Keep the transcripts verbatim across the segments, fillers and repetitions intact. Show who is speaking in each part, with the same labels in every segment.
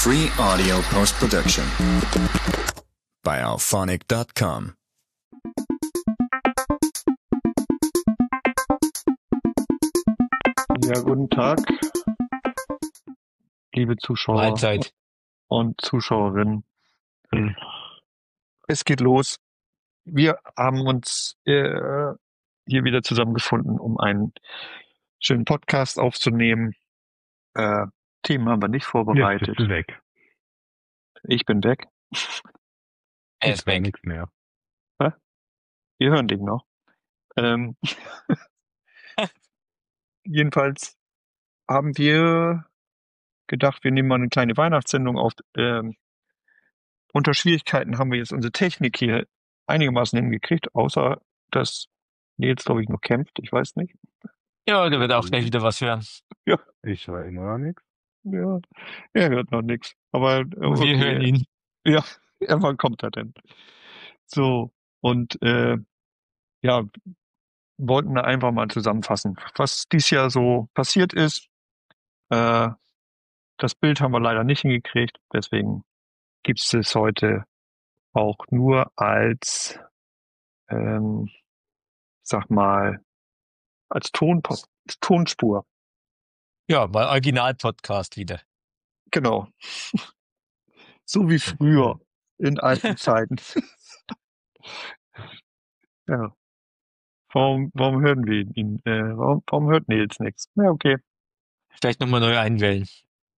Speaker 1: Free audio post-production by alphonic dot com.
Speaker 2: Ja, guten Tag, liebe Zuschauer
Speaker 3: Mahlzeit.
Speaker 2: und Zuschauerinnen. Es geht los. Wir haben uns äh, hier wieder zusammengefunden, um einen schönen Podcast aufzunehmen. Äh, Themen haben wir nicht
Speaker 4: Jetzt
Speaker 2: vorbereitet.
Speaker 4: bist du weg.
Speaker 2: Ich bin weg.
Speaker 3: Er
Speaker 4: Jetzt
Speaker 3: ist
Speaker 4: war
Speaker 3: weg.
Speaker 4: nichts mehr.
Speaker 2: Wir hören den noch. Ähm, jedenfalls haben wir gedacht, wir nehmen mal eine kleine Weihnachtssendung auf. Ähm, unter Schwierigkeiten haben wir jetzt unsere Technik hier einigermaßen hingekriegt, außer dass Nils, glaube ich, noch kämpft. Ich weiß nicht.
Speaker 3: Ja, der wird auch gleich wieder was hören.
Speaker 4: Ich höre immer noch nichts.
Speaker 2: Ja, er hört noch nichts. Aber äh,
Speaker 3: Wir
Speaker 2: okay.
Speaker 3: hören ihn.
Speaker 2: Ja, ja, wann kommt er denn? So, und äh, ja, wollten da einfach mal zusammenfassen, was dies Jahr so passiert ist. Äh, das Bild haben wir leider nicht hingekriegt, deswegen gibt es es heute auch nur als, ähm, sag mal, als Ton Tonspur.
Speaker 3: Ja, mal Original-Podcast wieder.
Speaker 2: Genau. So wie früher in alten Zeiten. Ja. Warum, warum hören wir ihn? Äh, warum, warum hört Nils nichts? Ja, okay.
Speaker 3: Vielleicht nochmal neu einwählen.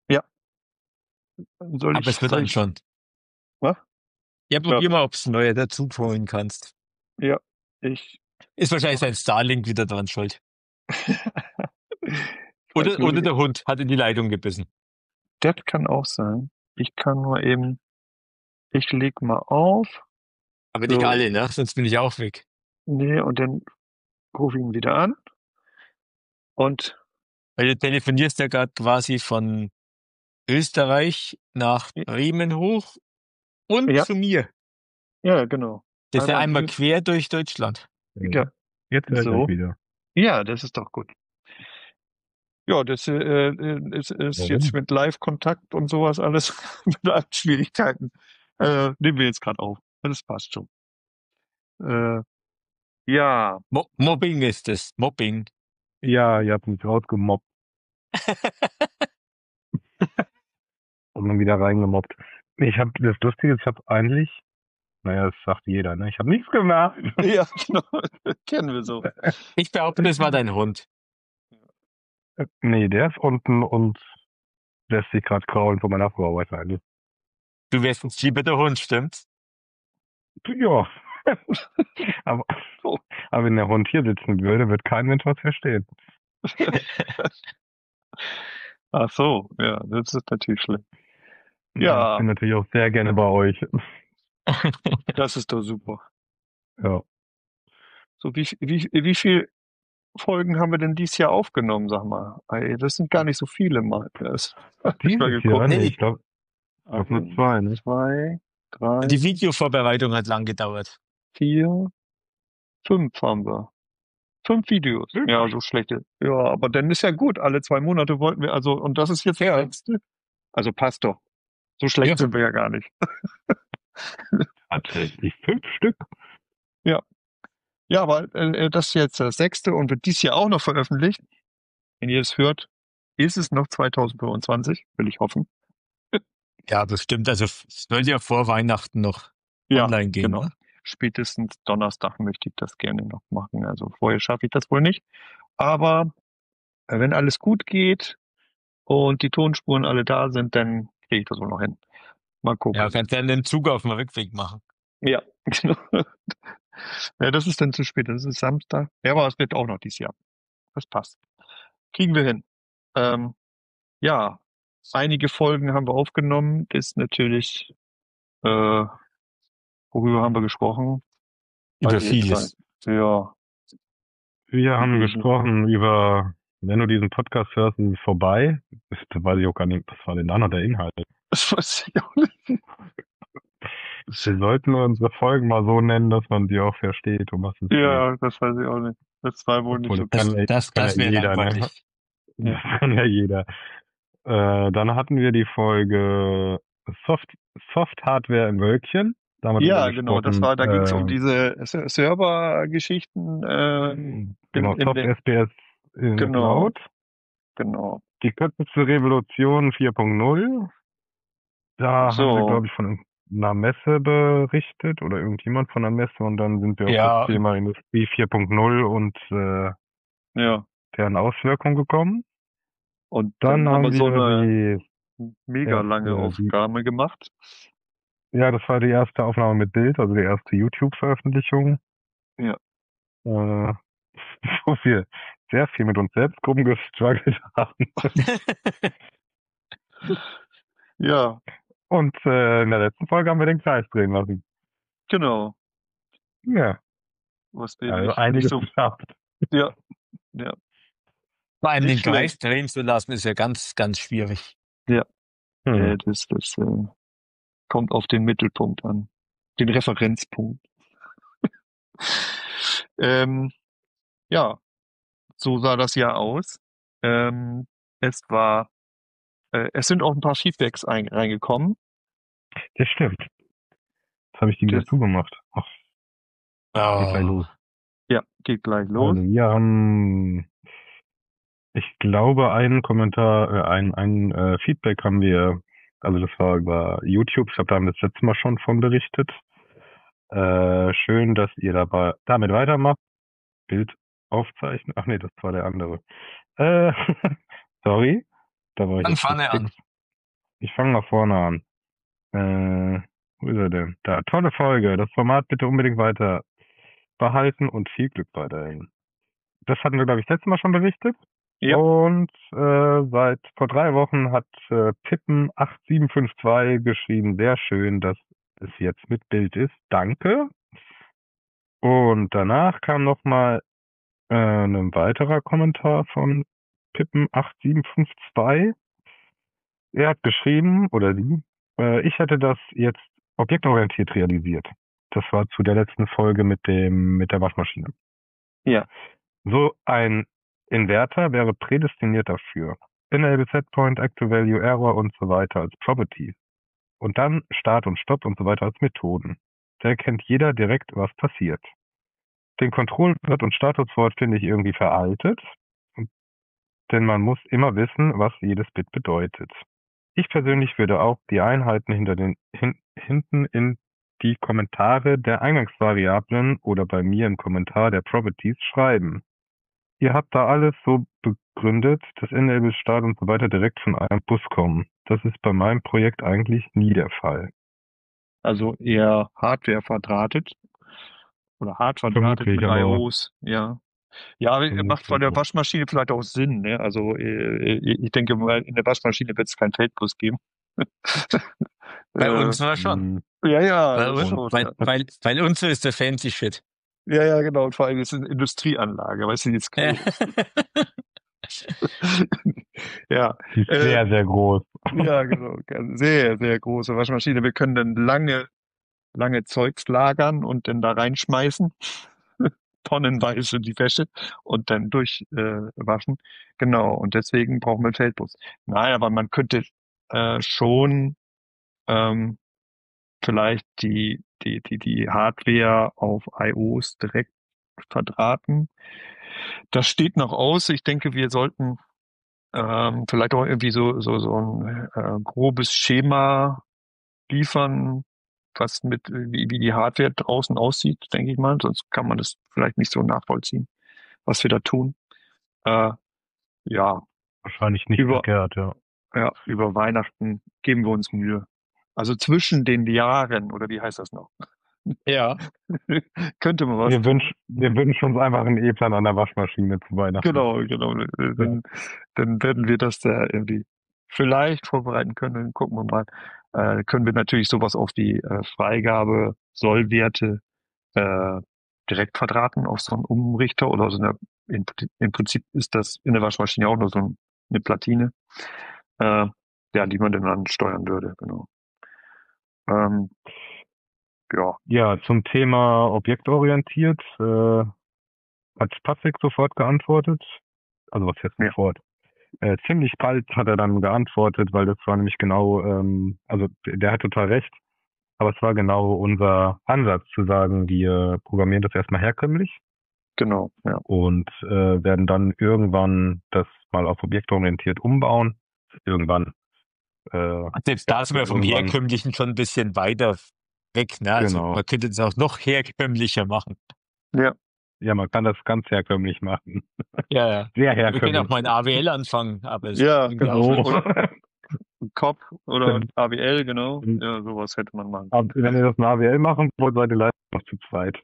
Speaker 2: Soll
Speaker 3: Aber
Speaker 2: ich,
Speaker 3: es wird
Speaker 2: soll
Speaker 3: dann
Speaker 2: ich,
Speaker 3: schon.
Speaker 2: Was?
Speaker 3: Ja, probier mal, ob du neue dazu holen kannst.
Speaker 2: Ja, ich.
Speaker 3: Ist wahrscheinlich sein Starlink wieder dran schuld.
Speaker 2: ich
Speaker 3: Oder,
Speaker 2: weiß nur,
Speaker 3: oder der Hund hat in die Leitung gebissen.
Speaker 2: das kann auch sein. Ich kann nur eben, ich leg mal auf.
Speaker 3: Aber nicht
Speaker 2: So.
Speaker 3: alle, ne? Sonst bin ich auch weg.
Speaker 2: Nee, und dann rufe ich ihn wieder an. Und
Speaker 3: Weil du telefonierst ja gerade quasi von Österreich nach Bremen hoch und
Speaker 2: Ja.
Speaker 3: zu mir.
Speaker 2: ja, genau.
Speaker 3: Das ist ja
Speaker 2: Einmal
Speaker 3: einmal
Speaker 2: Öst-
Speaker 3: quer durch Deutschland.
Speaker 2: Ja.
Speaker 4: Jetzt höre ich
Speaker 2: So.
Speaker 4: euch wieder.
Speaker 2: Ja, das ist doch gut. Ja, das äh, äh, ist, ist
Speaker 4: Warum?
Speaker 2: jetzt mit Live-Kontakt und sowas alles mit allen Schwierigkeiten. Äh, nehmen wir jetzt gerade auf. Das passt schon. Äh, ja,
Speaker 3: Mo Mobbing ist es. Mobbing.
Speaker 4: Ja, ihr habt mich rausgemobbt und dann wieder reingemobbt. Ich habe das Lustige ist, ich habe eigentlich, naja, das sagt jeder, ne? Ich habe nichts gemacht.
Speaker 2: ja, genau. Kennen wir so.
Speaker 3: Ich behaupte, das war dein Hund.
Speaker 4: Nee, der ist unten und lässt sich gerade kraulen von meiner Frau wahrscheinlich.
Speaker 3: Du wärst jetzt lieber der Hund, stimmt's?
Speaker 4: Ja. aber, aber wenn der Hund hier sitzen würde, wird kein Mensch was verstehen.
Speaker 2: Ach so, ja, das ist natürlich schlimm.
Speaker 4: Ja. Ich bin
Speaker 2: Ja,
Speaker 4: natürlich auch sehr gerne bei euch.
Speaker 2: das ist doch super.
Speaker 4: Ja.
Speaker 2: So, wie, wie, wie viel Folgen haben wir denn dieses Jahr aufgenommen, sag mal? Ey, das sind gar nicht so viele mal. Das hab ich mal
Speaker 4: Dieses
Speaker 2: geguckt.
Speaker 4: Jahr,
Speaker 3: Nee,
Speaker 4: nee,
Speaker 3: ich-
Speaker 4: ich glaube, auf nur zwei, ne?
Speaker 2: Zwei, drei,
Speaker 3: Die Videovorbereitung hat lang gedauert.
Speaker 2: vier, fünf haben wir. Fünf Videos.
Speaker 4: Fünf?
Speaker 2: Ja, so schlechte. Ja, aber dann ist ja gut. Alle zwei Monate wollten wir, also, und das ist jetzt der letzte. Also passt doch. So schlecht
Speaker 3: Ja.
Speaker 2: sind wir ja gar nicht.
Speaker 4: Tatsächlich fünf Stück.
Speaker 2: Ja, aber äh, das ist jetzt das sechste und wird dies Jahr auch noch veröffentlicht. Wenn ihr es hört, ist es noch zweitausendfünfundzwanzig, will ich hoffen.
Speaker 3: Ja, das stimmt. Also es soll ja vor Weihnachten noch online gehen.
Speaker 2: genau.
Speaker 3: Ne?
Speaker 2: Spätestens Donnerstag möchte ich das gerne noch machen. Also vorher schaffe ich das wohl nicht. Aber äh, wenn alles gut geht und die Tonspuren alle da sind, dann kriege ich das wohl noch hin. Mal gucken.
Speaker 3: Ja, kannst ja einen Zug auf dem Rückweg machen.
Speaker 2: Ja, genau. Ja, das ist dann zu spät. Das ist Samstag. Ja, aber es wird auch noch dieses Jahr. Das passt. Kriegen wir hin. Ähm, ja, einige Folgen haben wir aufgenommen. Das ist natürlich, äh, worüber haben wir gesprochen?
Speaker 3: Über
Speaker 2: Weiß ich jetzt
Speaker 3: vieles.
Speaker 2: gar nicht. Ja,
Speaker 4: Wir haben
Speaker 2: Mhm.
Speaker 4: gesprochen über, wenn du diesen Podcast hörst, ist es vorbei. Das weiß ich auch gar nicht, was war denn da noch der Inhalt?
Speaker 2: das weiß ich auch nicht.
Speaker 4: Wir sollten unsere Folgen mal so nennen, dass man die auch versteht, um was es geht.
Speaker 2: Ja, das weiß ich auch nicht. Das war wohl nicht
Speaker 4: Obwohl,
Speaker 2: so
Speaker 4: das
Speaker 3: Das,
Speaker 4: kann ja-
Speaker 3: das,
Speaker 4: kann
Speaker 3: das
Speaker 4: ja
Speaker 3: wäre
Speaker 4: jeder, ne?
Speaker 3: langweilig.
Speaker 4: Das kann ja jeder. Äh, dann hatten wir die Folge Soft, Soft Hardware im Wölkchen. Da haben wir drüber
Speaker 2: Ja, genau, das
Speaker 4: gesprochen.
Speaker 2: war, da ging es um
Speaker 4: Äh,
Speaker 2: diese Ser- Servergeschichten äh, in,
Speaker 4: genau,
Speaker 2: in
Speaker 4: Soft
Speaker 2: den,
Speaker 4: S P S in der
Speaker 2: genau,
Speaker 4: Cloud.
Speaker 2: genau.
Speaker 4: Die kürzeste Revolution vier Punkt null. Da haben wir,
Speaker 2: So,
Speaker 4: glaube ich, von einer Messe berichtet oder irgendjemand von einer Messe und dann sind wir auf das
Speaker 3: Ja,
Speaker 4: Thema Industrie vier Punkt null und äh,
Speaker 2: ja.
Speaker 4: deren Auswirkungen gekommen.
Speaker 2: Und
Speaker 4: Dann
Speaker 2: dann haben
Speaker 4: haben
Speaker 2: wir so
Speaker 4: wir
Speaker 2: eine
Speaker 4: die
Speaker 2: mega lange
Speaker 4: erste, die,
Speaker 2: Aufnahme gemacht.
Speaker 4: ja, das war die erste Aufnahme mit Bild, also die erste YouTube-Veröffentlichung.
Speaker 2: Ja.
Speaker 4: Äh, wo wir sehr viel mit uns selbst rumgestruggelt haben.
Speaker 2: Ja,
Speaker 4: Und äh, in der letzten Folge haben wir den Kreis drehen lassen.
Speaker 2: genau.
Speaker 4: Ja,
Speaker 2: Was wir
Speaker 4: also
Speaker 2: nicht, nicht
Speaker 4: einiges
Speaker 2: so,
Speaker 4: geschafft.
Speaker 2: ja, ja,
Speaker 3: vor allem den
Speaker 2: nicht
Speaker 3: Kreis
Speaker 2: schlecht.
Speaker 3: drehen zu lassen, ist ja ganz, ganz schwierig.
Speaker 2: Ja,
Speaker 4: Hm.
Speaker 2: äh, das, das äh, kommt auf den Mittelpunkt an. Den Referenzpunkt. Ähm, ja, so sah das ja aus. Ähm, es war, äh, es sind auch ein paar Feedbacks ein, reingekommen.
Speaker 4: Das stimmt. Jetzt habe ich die wieder
Speaker 2: Das,
Speaker 4: zugemacht. Ach, geht gleich
Speaker 3: Oh.
Speaker 4: los.
Speaker 2: ja, geht gleich los.
Speaker 4: Also wir haben, ich glaube, einen Kommentar, äh, ein, ein äh, Feedback haben wir, also das war über YouTube, ich glaube, da haben wir das letzte Mal schon von berichtet. Äh, schön, dass ihr dabei damit weitermacht. Bild aufzeichnen. Ach nee, das war der andere. Äh, sorry, da war ich
Speaker 3: Dann
Speaker 4: jetzt
Speaker 3: fange
Speaker 4: nicht
Speaker 3: an.
Speaker 4: fix. Ich fange mal vorne an. Äh, wo ist er denn? Da, tolle Folge. Das Format bitte unbedingt weiter behalten und viel Glück weiterhin. Das hatten wir, glaube ich, letztes Mal schon berichtet.
Speaker 2: Ja,
Speaker 4: Und äh, seit vor drei Wochen hat äh, Pippen acht sieben fünf zwei geschrieben, sehr schön, dass es jetzt mit Bild ist. Danke. Und danach kam nochmal äh, ein weiterer Kommentar von Pippen acht sieben fünf zwei. Er hat geschrieben, oder sie, äh, ich hätte das jetzt objektorientiert realisiert. Das war zu der letzten Folge mit dem mit der Waschmaschine.
Speaker 2: ja,
Speaker 4: So ein Inverter wäre prädestiniert dafür. Enable Setpoint, Actual Value Error und so weiter als Properties. Und dann Start und Stopp und so weiter als Methoden. Da erkennt jeder direkt, was passiert. Den Kontrollwert und Statuswort finde ich irgendwie veraltet, denn man muss immer wissen, was jedes Bit bedeutet. Ich persönlich würde auch die Einheiten hinter den, hin, hinten in die Kommentare der Eingangsvariablen oder bei mir im Kommentar der Properties schreiben. Ihr habt da alles so begründet, dass Enable, Start und so weiter direkt von einem Bus kommen. Das ist bei meinem Projekt eigentlich nie der Fall.
Speaker 2: also eher Hardware verdrahtet oder hart verdrahtet
Speaker 4: Vermutlich,
Speaker 2: mit
Speaker 4: aber
Speaker 2: I Os, ja. Ja, macht bei
Speaker 4: vermutlich.
Speaker 2: der Waschmaschine vielleicht auch Sinn, ne? Also äh, ich denke mal, in der Waschmaschine wird es keinen Feldbus geben.
Speaker 3: Bei
Speaker 2: äh,
Speaker 3: uns war schon.
Speaker 4: Hm,
Speaker 2: ja, ja,
Speaker 3: Bei,
Speaker 2: das
Speaker 3: uns,
Speaker 2: schon,
Speaker 3: weil,
Speaker 2: ja.
Speaker 3: weil, weil uns ist der fancy Shit.
Speaker 2: Ja, ja, genau. Und vor allem ist es eine Industrieanlage, weißt du, jetzt
Speaker 3: Ja.
Speaker 2: ja.
Speaker 4: die ist
Speaker 2: Äh,
Speaker 4: sehr, sehr groß.
Speaker 2: ja, genau. Sehr, sehr große Waschmaschine. Wir können dann lange, lange Zeugs lagern und dann da reinschmeißen. Tonnenweise die Wäsche und dann durchwaschen. Äh, waschen. Genau. Und deswegen brauchen wir einen Feldbus. Nein, aber man könnte äh, schon ähm, vielleicht die, die, die, die Hardware auf I Os direkt verdrahten. Das steht noch aus. Ich denke, wir sollten ähm, vielleicht auch irgendwie so, so, so ein äh, grobes Schema liefern, was mit, wie, wie die Hardware draußen aussieht, denke ich mal. Sonst kann man das vielleicht nicht so nachvollziehen, was wir da tun. Äh, ja,
Speaker 4: Wahrscheinlich nicht
Speaker 2: über,
Speaker 4: verkehrt, ja.
Speaker 2: ja, über Weihnachten geben wir uns Mühe. Also zwischen den Jahren, oder wie heißt das noch?
Speaker 3: Ja.
Speaker 2: Könnte man was
Speaker 4: Wir,
Speaker 2: tun.
Speaker 4: wünsch, wir wünschen uns einfach einen E-Plan an der Waschmaschine zu Weihnachten.
Speaker 2: Genau, genau. Dann, dann werden wir das da irgendwie vielleicht vorbereiten können. Dann gucken wir mal. Äh, können wir natürlich sowas auf die äh, Freigabe, Sollwerte äh, direkt verdrahten auf so einen Umrichter oder so eine, im, im Prinzip ist das in der Waschmaschine auch nur so ein, eine Platine, äh, ja, die man dann steuern würde, genau. Ähm, ja,
Speaker 4: Ja, zum Thema objektorientiert äh, hat Patrick sofort geantwortet. Also was jetzt
Speaker 2: Ja.
Speaker 4: sofort? Äh, ziemlich bald hat er dann geantwortet, weil das war nämlich genau, ähm, also der der hat total recht, aber es war genau unser Ansatz zu sagen, wir programmieren das erstmal herkömmlich
Speaker 2: Genau, ja.
Speaker 4: und äh, werden dann irgendwann das mal auf objektorientiert umbauen. Irgendwann. Äh,
Speaker 3: Selbst da sind wir vom
Speaker 4: irgendwann,
Speaker 3: Herkömmlichen schon ein bisschen weiter weg. Ne? Also
Speaker 4: genau.
Speaker 3: man könnte es auch noch herkömmlicher machen.
Speaker 2: Ja,
Speaker 4: Ja, man kann das ganz herkömmlich machen.
Speaker 3: Ja, ja.
Speaker 4: Sehr
Speaker 3: Wir können
Speaker 4: herkömmlich.
Speaker 3: auch mal in A W L anfangen, aber es
Speaker 2: Ja,
Speaker 3: bringt
Speaker 2: genau.
Speaker 3: auch
Speaker 4: So.
Speaker 3: nichts.
Speaker 2: ein C O P oder
Speaker 4: Stimmt.
Speaker 2: A W L, genau.
Speaker 4: Mhm.
Speaker 2: Ja, sowas hätte man machen
Speaker 4: Aber wenn ihr das in A W L machen wollt, seid ihr leider noch zu zweit.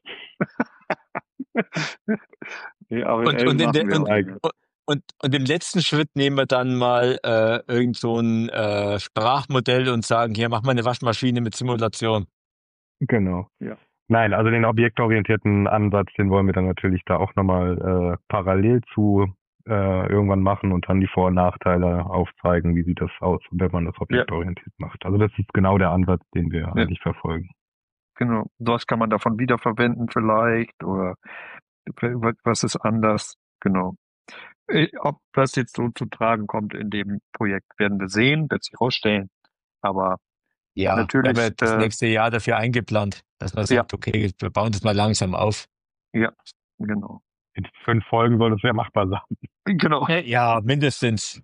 Speaker 2: Nee, A W L
Speaker 3: Und, und, in
Speaker 2: machen
Speaker 3: der,
Speaker 2: wir
Speaker 3: und,
Speaker 2: auch nicht.
Speaker 3: und, und, und im letzten Schritt nehmen wir dann mal äh, irgend so ein äh, Sprachmodell und sagen, hier, mach mal eine Waschmaschine mit Simulation.
Speaker 4: Genau.
Speaker 2: Ja.
Speaker 4: Nein, also den objektorientierten Ansatz, den wollen wir dann natürlich da auch nochmal äh, parallel zu äh, irgendwann machen und dann die Vor- und Nachteile aufzeigen, wie sieht das aus, wenn man das objektorientiert macht. Also das ist genau der Ansatz, den wir eigentlich verfolgen.
Speaker 2: Genau. Was kann man davon wiederverwenden vielleicht oder was ist anders? Genau. Äh, Ob das jetzt so zu tragen kommt in dem Projekt, werden wir sehen, wird sich rausstellen. Aber
Speaker 3: Ja,
Speaker 2: natürlich,
Speaker 3: wir haben das
Speaker 2: äh,
Speaker 3: nächste Jahr dafür eingeplant, dass man sagt, okay, wir bauen das mal langsam auf.
Speaker 2: ja, genau.
Speaker 4: In fünf Folgen soll das ja machbar sein.
Speaker 2: Genau.
Speaker 3: Ja, mindestens.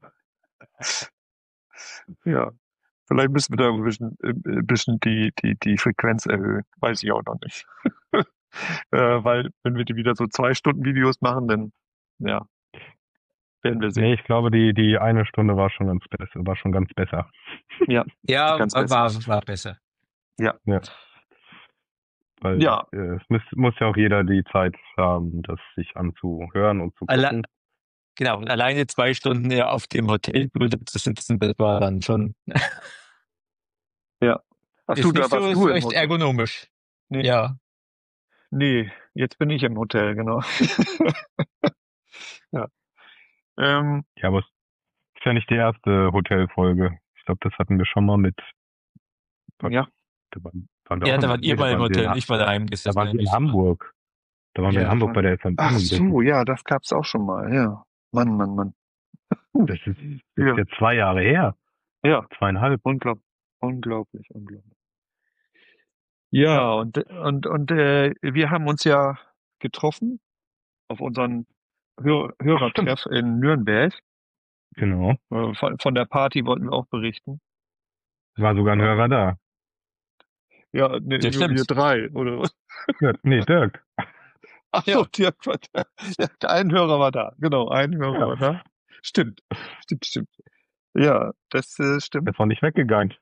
Speaker 2: Ja. Vielleicht müssen wir da ein bisschen, ein bisschen die, die, die Frequenz erhöhen. Weiß ich auch noch nicht. äh, weil, wenn wir die wieder so zwei Stunden Videos machen, dann, ja, werden wir sehen.
Speaker 4: Nee, ich glaube, die, die eine Stunde war schon ganz besser, war schon ganz besser.
Speaker 2: Ja,
Speaker 3: Ja,
Speaker 2: ganz
Speaker 3: war,
Speaker 2: besser.
Speaker 3: war besser.
Speaker 4: Ja. Weil
Speaker 2: Ja.
Speaker 4: äh, es muss, muss ja auch jeder die Zeit haben, das sich anzuhören und zu gucken.
Speaker 3: Alle, genau, und alleine zwei Stunden ja auf dem Hotel zu sitzen, das war dann schon.
Speaker 2: Ja. Ach
Speaker 3: Ist
Speaker 2: du,
Speaker 3: nicht
Speaker 2: da
Speaker 3: so,
Speaker 2: warst
Speaker 3: ist
Speaker 2: du im
Speaker 3: echt
Speaker 2: Hotel.
Speaker 3: ergonomisch.
Speaker 2: Nee.
Speaker 3: Ja.
Speaker 2: Nee, jetzt bin ich im Hotel, genau. ja. Ähm,
Speaker 4: Ja, aber es ist ja nicht die erste Hotelfolge. Ich glaube, das hatten wir schon mal mit.
Speaker 2: ja.
Speaker 4: Da waren, waren wir
Speaker 3: Ja,
Speaker 4: auch
Speaker 3: da
Speaker 4: in-
Speaker 3: wart ihr
Speaker 4: nee, da
Speaker 3: mal im
Speaker 4: waren wir in
Speaker 3: Hotel,
Speaker 4: Ha-
Speaker 3: ich war daheim
Speaker 4: Da
Speaker 3: gesessen.
Speaker 4: waren wir in Hamburg. Da waren wir in
Speaker 3: Ja.
Speaker 4: Hamburg bei der F M.
Speaker 2: Ach
Speaker 4: Das
Speaker 2: so,
Speaker 4: ist,
Speaker 2: ja, das gab's auch schon mal, ja. Mann, Mann, Mann.
Speaker 4: das ist, das
Speaker 2: Ja.
Speaker 4: ist jetzt zwei Jahre her.
Speaker 2: Ja,
Speaker 4: Zweieinhalb.
Speaker 2: unglaublich, unglaublich, unglaublich. Ja, und, und, und äh, wir haben uns ja getroffen auf unseren Hör Hörertreff in Nürnberg.
Speaker 4: Genau.
Speaker 2: Äh, Von, von der Party wollten wir auch berichten.
Speaker 4: War sogar ein Hörer da.
Speaker 2: Ja, ne,
Speaker 3: Das
Speaker 2: nur wir
Speaker 3: stimmt.
Speaker 2: drei, oder was?
Speaker 4: Ja, nee, Dirk.
Speaker 2: Ach so, Dirk war da. Ja, ein Hörer war da. Genau, ein Hörer
Speaker 4: Ja.
Speaker 2: war da. Stimmt, stimmt, stimmt. Ja, das äh, stimmt.
Speaker 4: Der ist noch nicht weggegangen.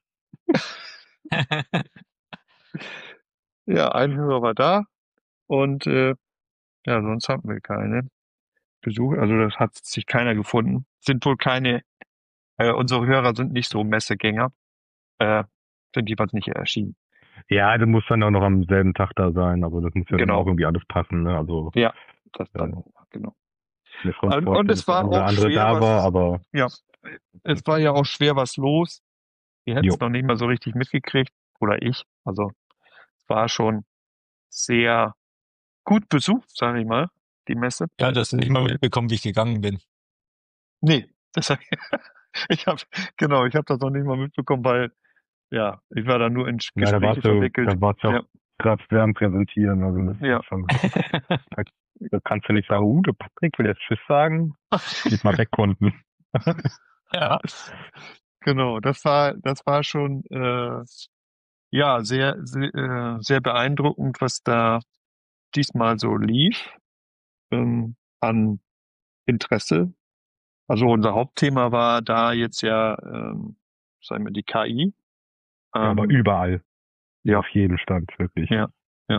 Speaker 2: Ja, ein Hörer war da und äh, ja, sonst hatten wir keine Besucher. Also das hat sich keiner gefunden. Sind wohl keine, äh, unsere Hörer sind nicht so Messegänger. Äh, sind jeweils nicht erschienen.
Speaker 4: Ja, das muss dann auch noch am selben Tag da sein, aber das muss ja dann
Speaker 2: Genau.
Speaker 4: auch irgendwie alles passen, ne? Also
Speaker 2: Ja, das
Speaker 4: Ja.
Speaker 2: dann, genau.
Speaker 4: mir schon
Speaker 2: Und-
Speaker 4: vorstellen,
Speaker 2: und es
Speaker 4: dass der
Speaker 2: war
Speaker 4: eine oder
Speaker 2: auch
Speaker 4: andere
Speaker 2: schwer,
Speaker 4: da
Speaker 2: was-
Speaker 4: war, aber
Speaker 2: Ja, es war ja auch schwer was los. Wir hätten es
Speaker 4: Jo.
Speaker 2: noch nicht mal so richtig mitgekriegt. Oder ich. Also es war schon sehr gut besucht, sage ich mal, die Messe.
Speaker 3: Ja, das nicht mal mitbekommen, wie ich gegangen bin.
Speaker 2: Nee, das hab ich, ich habe genau, ich habe das noch nicht mal mitbekommen, weil ja, ich war da nur in
Speaker 4: ja, da
Speaker 2: Gespräche
Speaker 4: warst du,
Speaker 2: verwickelt.
Speaker 4: da warst du
Speaker 2: Ja.
Speaker 4: auch gerade sehr am Präsentieren. Also das
Speaker 2: Ja.
Speaker 4: ist schon, da kannst du nicht sagen, uh, der Patrick will jetzt Tschüss sagen, geht mal weg, Kunden.
Speaker 3: Ja.
Speaker 2: Genau, das war, das war schon äh, ja sehr, sehr, äh, sehr beeindruckend, was da diesmal so lief ähm, an Interesse. Also unser Hauptthema war da jetzt ja, ähm, sagen wir, die K I.
Speaker 4: Ja, aber
Speaker 2: Ähm,
Speaker 4: überall.
Speaker 2: ja.
Speaker 4: Auf jedem Stand, wirklich.
Speaker 2: Ja.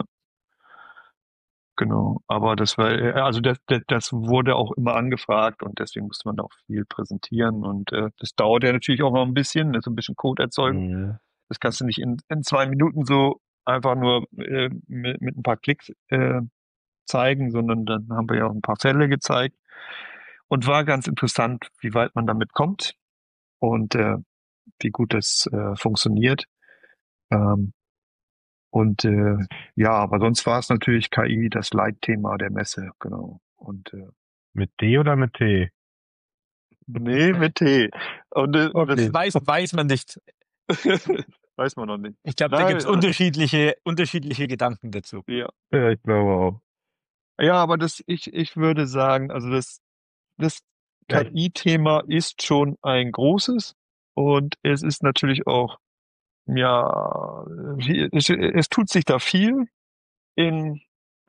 Speaker 2: Genau, aber das war, äh, also das, das, das wurde auch immer angefragt und deswegen musste man auch viel präsentieren und äh, das dauert ja natürlich auch noch ein bisschen, so ein bisschen Code erzeugen.
Speaker 4: Mhm.
Speaker 2: Das kannst du nicht in, in zwei Minuten so einfach nur äh, mit, mit ein paar Klicks äh, zeigen, sondern dann haben wir ja auch ein paar Fälle gezeigt und war ganz interessant, wie weit man damit kommt und äh, wie gut das äh, funktioniert. Ähm, und äh, ja, aber sonst war es natürlich K I das Leitthema der Messe, genau. Und äh,
Speaker 4: Mit D oder mit T?
Speaker 2: Nee, mit T. Und äh,
Speaker 4: Okay.
Speaker 3: Das weiß, weiß man nicht.
Speaker 2: das weiß man noch nicht.
Speaker 3: Ich glaube, da
Speaker 2: Nein,
Speaker 3: gibt es
Speaker 2: äh,
Speaker 3: unterschiedliche, unterschiedliche Gedanken dazu.
Speaker 2: Ja.
Speaker 4: Ja, ich glaube auch.
Speaker 2: Ja, aber das, ich, ich würde sagen, also das, das
Speaker 4: Ja,
Speaker 2: K I-Thema ist schon ein großes und es ist natürlich auch, ja, wie- es, es tut sich da viel in,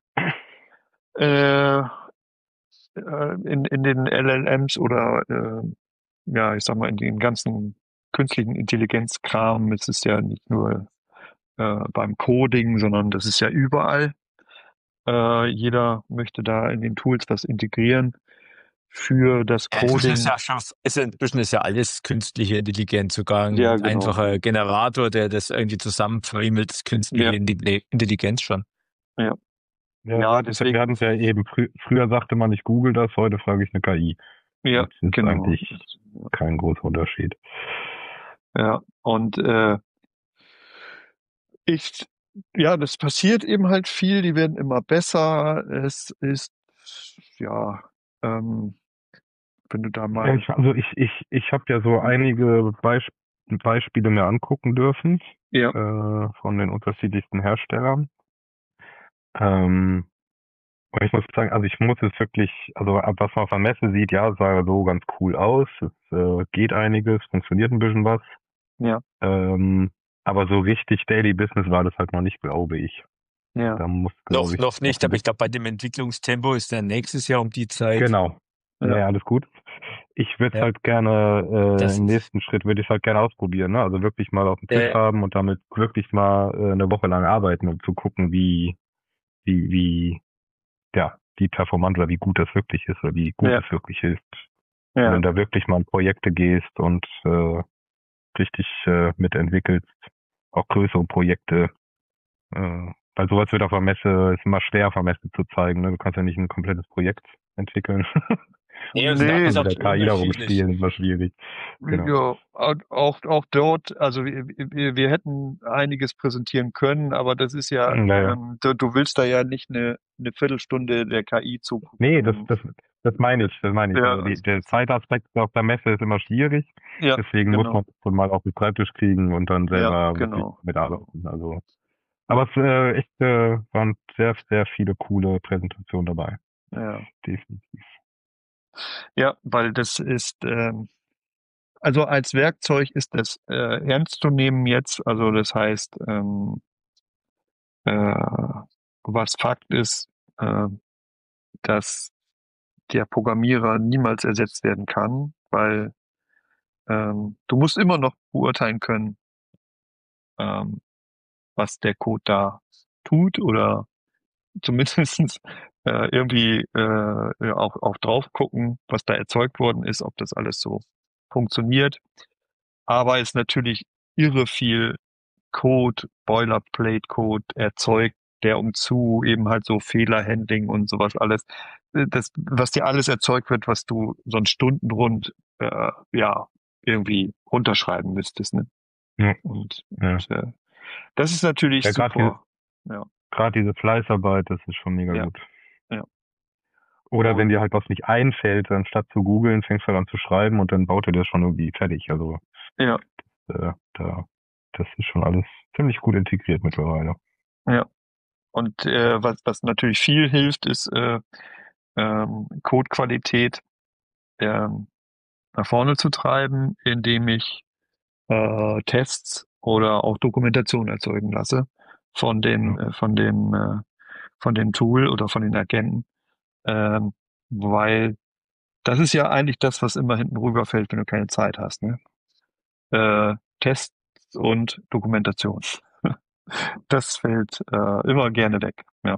Speaker 2: äh, äh, in, in den L L Ms oder, äh, ja, ich sag mal, in den ganzen künstlichen Intelligenzkram. Es ist ja nicht nur äh, beim Coding, sondern das ist ja überall. Äh, jeder möchte da in den Tools was integrieren für das
Speaker 3: Ja, inzwischen ist
Speaker 2: Coding.
Speaker 3: ja schon, ist ja, inzwischen ist ja alles künstliche Intelligenz, sogar ein
Speaker 2: Ja, genau.
Speaker 3: einfacher Generator, der das irgendwie zusammenfriemelt, ist künstliche
Speaker 2: Ja,
Speaker 3: Intelli- Intelligenz schon.
Speaker 2: ja.
Speaker 4: ja,
Speaker 2: Ja,
Speaker 4: wir hatten
Speaker 2: deswegen,
Speaker 4: es ja eben, frü früher sagte man, ich google das, heute frage ich eine K I.
Speaker 2: ja,
Speaker 4: Das ist
Speaker 2: genau.
Speaker 4: eigentlich kein großer Unterschied.
Speaker 2: Ja, und äh, ich, ja, das passiert eben halt viel, die werden immer besser. Es ist, ja, ähm, wenn du da
Speaker 4: Ja,
Speaker 2: mal,
Speaker 4: ich, also ich, ich, ich habe ja so einige Beisp Beispiele mir angucken dürfen
Speaker 2: ja,
Speaker 4: äh, von den unterschiedlichsten Herstellern. Ähm, und ich muss sagen, also ich muss es wirklich, also ab was man auf der Messe sieht, ja, sah so ganz cool aus. Es äh, geht einiges, funktioniert ein bisschen was.
Speaker 2: ja,
Speaker 4: Ähm, aber so richtig Daily Business war das halt noch nicht, glaube ich.
Speaker 2: ja,
Speaker 4: Da muss,
Speaker 3: Noch,
Speaker 4: glaube ich,
Speaker 3: noch nicht,
Speaker 4: noch ein
Speaker 3: aber ich glaube, bei dem Entwicklungstempo ist der nächstes Jahr um die Zeit.
Speaker 4: Genau.
Speaker 2: Ja.
Speaker 4: Ja, alles gut. Ich würde es
Speaker 3: Ja.
Speaker 4: halt gerne, äh,
Speaker 3: Das
Speaker 4: im
Speaker 3: ist-
Speaker 4: nächsten Schritt würde ich halt gerne ausprobieren, ne? Also wirklich mal auf dem Tisch
Speaker 3: Äh.
Speaker 4: haben und damit wirklich mal äh, eine Woche lang arbeiten, um zu gucken, wie, wie, wie, ja, wie performant oder wie gut das wirklich ist oder wie gut
Speaker 2: Ja.
Speaker 4: es wirklich ist.
Speaker 2: ja,
Speaker 4: Wenn du da wirklich mal in Projekte gehst und äh, richtig äh, mitentwickelst, auch größere Projekte, äh, weil sowas wird auf der Messe, ist immer schwer auf der Messe zu zeigen, ne? Du kannst ja nicht ein komplettes Projekt entwickeln.
Speaker 3: Nee, also da
Speaker 2: Nee,
Speaker 3: ist
Speaker 4: Mit
Speaker 3: auch
Speaker 4: der K I da
Speaker 3: unterschiedlich.
Speaker 4: rumspielen, ist mal schwierig. Genau.
Speaker 2: ja, au- auch, auch dort, also wir, wir, wir hätten einiges präsentieren können, aber das ist ja,
Speaker 4: Naja.
Speaker 2: ähm, du, du willst da ja nicht eine, eine Viertelstunde der K I zugucken.
Speaker 4: Nee, das, das, das meine ich, das meine ich.
Speaker 2: Ja.
Speaker 4: Also die, der Zeitaspekt auf der Messe ist immer schwierig.
Speaker 2: Ja,
Speaker 4: Deswegen
Speaker 2: genau.
Speaker 4: muss man es mal auf den Schreibtisch kriegen und dann selber
Speaker 2: Ja,
Speaker 4: wirklich
Speaker 2: genau.
Speaker 4: mitarbeiten. Also, aber es äh, echt, äh, waren sehr, sehr viele coole Präsentationen dabei.
Speaker 2: Ja.
Speaker 4: Definitiv.
Speaker 2: Ja, weil das ist, ähm, also als Werkzeug ist das äh, ernst zu nehmen jetzt. Also das heißt, ähm, äh, was Fakt ist, äh, dass der Programmierer niemals ersetzt werden kann, weil ähm, du musst immer noch beurteilen können, ähm, was der Code da tut oder zumindestens äh, irgendwie äh, auch, auch drauf gucken, was da erzeugt worden ist, ob das alles so funktioniert. Aber es ist natürlich irre viel Code, Boilerplate-Code erzeugt, der umzu eben halt so Fehlerhandling und sowas alles, äh, das, was dir alles erzeugt wird, was du sonst stundenrund äh, ja irgendwie runterschreiben müsstest, ne?
Speaker 4: Ja.
Speaker 2: Und,
Speaker 4: Ja.
Speaker 2: und äh, das ist natürlich
Speaker 4: Ja, grad
Speaker 2: super. Ja,
Speaker 4: Gerade diese Fleißarbeit, das ist schon mega
Speaker 2: Ja.
Speaker 4: gut.
Speaker 2: Ja.
Speaker 4: Oder wenn
Speaker 2: Und-
Speaker 4: dir halt was nicht einfällt, anstatt zu googeln, fängst du halt an zu schreiben und dann baut er das schon irgendwie fertig. Also
Speaker 2: ja,
Speaker 4: äh, da, das ist schon alles ziemlich gut integriert mittlerweile.
Speaker 2: ja. Und äh, was, was natürlich viel hilft, ist äh, ähm, Codequalität ähm, nach vorne zu treiben, indem ich äh, Tests oder auch Dokumentation erzeugen lasse von den
Speaker 4: Ja.
Speaker 2: äh, von dem äh, von dem Tool oder von den Agenten, ähm, weil das ist ja eigentlich das, was immer hinten rüberfällt, wenn du keine Zeit hast, ne? Äh, Tests und Dokumentation. Das fällt äh, immer gerne weg, ja.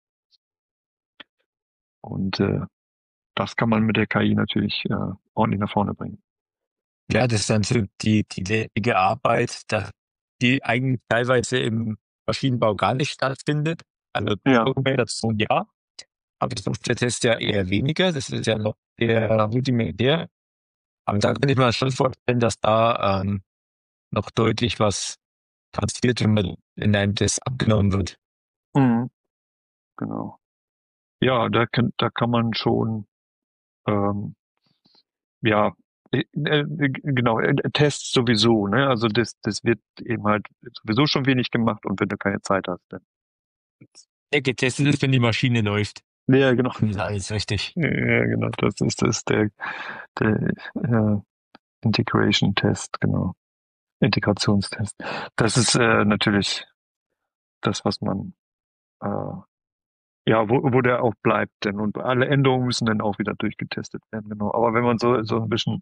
Speaker 2: Und äh, das kann man mit der K I natürlich äh, ordentlich nach vorne bringen.
Speaker 3: Ja, das ist dann so die, die ledige Arbeit, da, die eigentlich teilweise im Maschinenbau gar nicht stattfindet. Also
Speaker 2: Ja.
Speaker 3: Dokumentation ja, aber der Software-Test ja eher weniger. Das ist ja noch eher rudimentär. Aber da kann ich mir schon vorstellen, dass da ähm, noch deutlich was passiert, wenn man in einem Test abgenommen wird.
Speaker 2: Mhm. Genau. Ja, da kann, da kann man schon ähm, ja Äh, äh, genau, äh, Tests sowieso, ne? Also das, das wird eben halt sowieso schon wenig gemacht und wenn du keine Zeit hast, dann.
Speaker 3: Der getestet ist, wenn die Maschine läuft.
Speaker 2: Ja, genau.
Speaker 3: Das ist alles richtig.
Speaker 2: Ja, genau, das ist das der, der äh, Integration-Test, genau. Integrationstest. Das ist äh, natürlich das, was man äh, ja, wo, wo der auch bleibt, denn und alle Änderungen müssen dann auch wieder durchgetestet werden, genau. Aber wenn man so so ein bisschen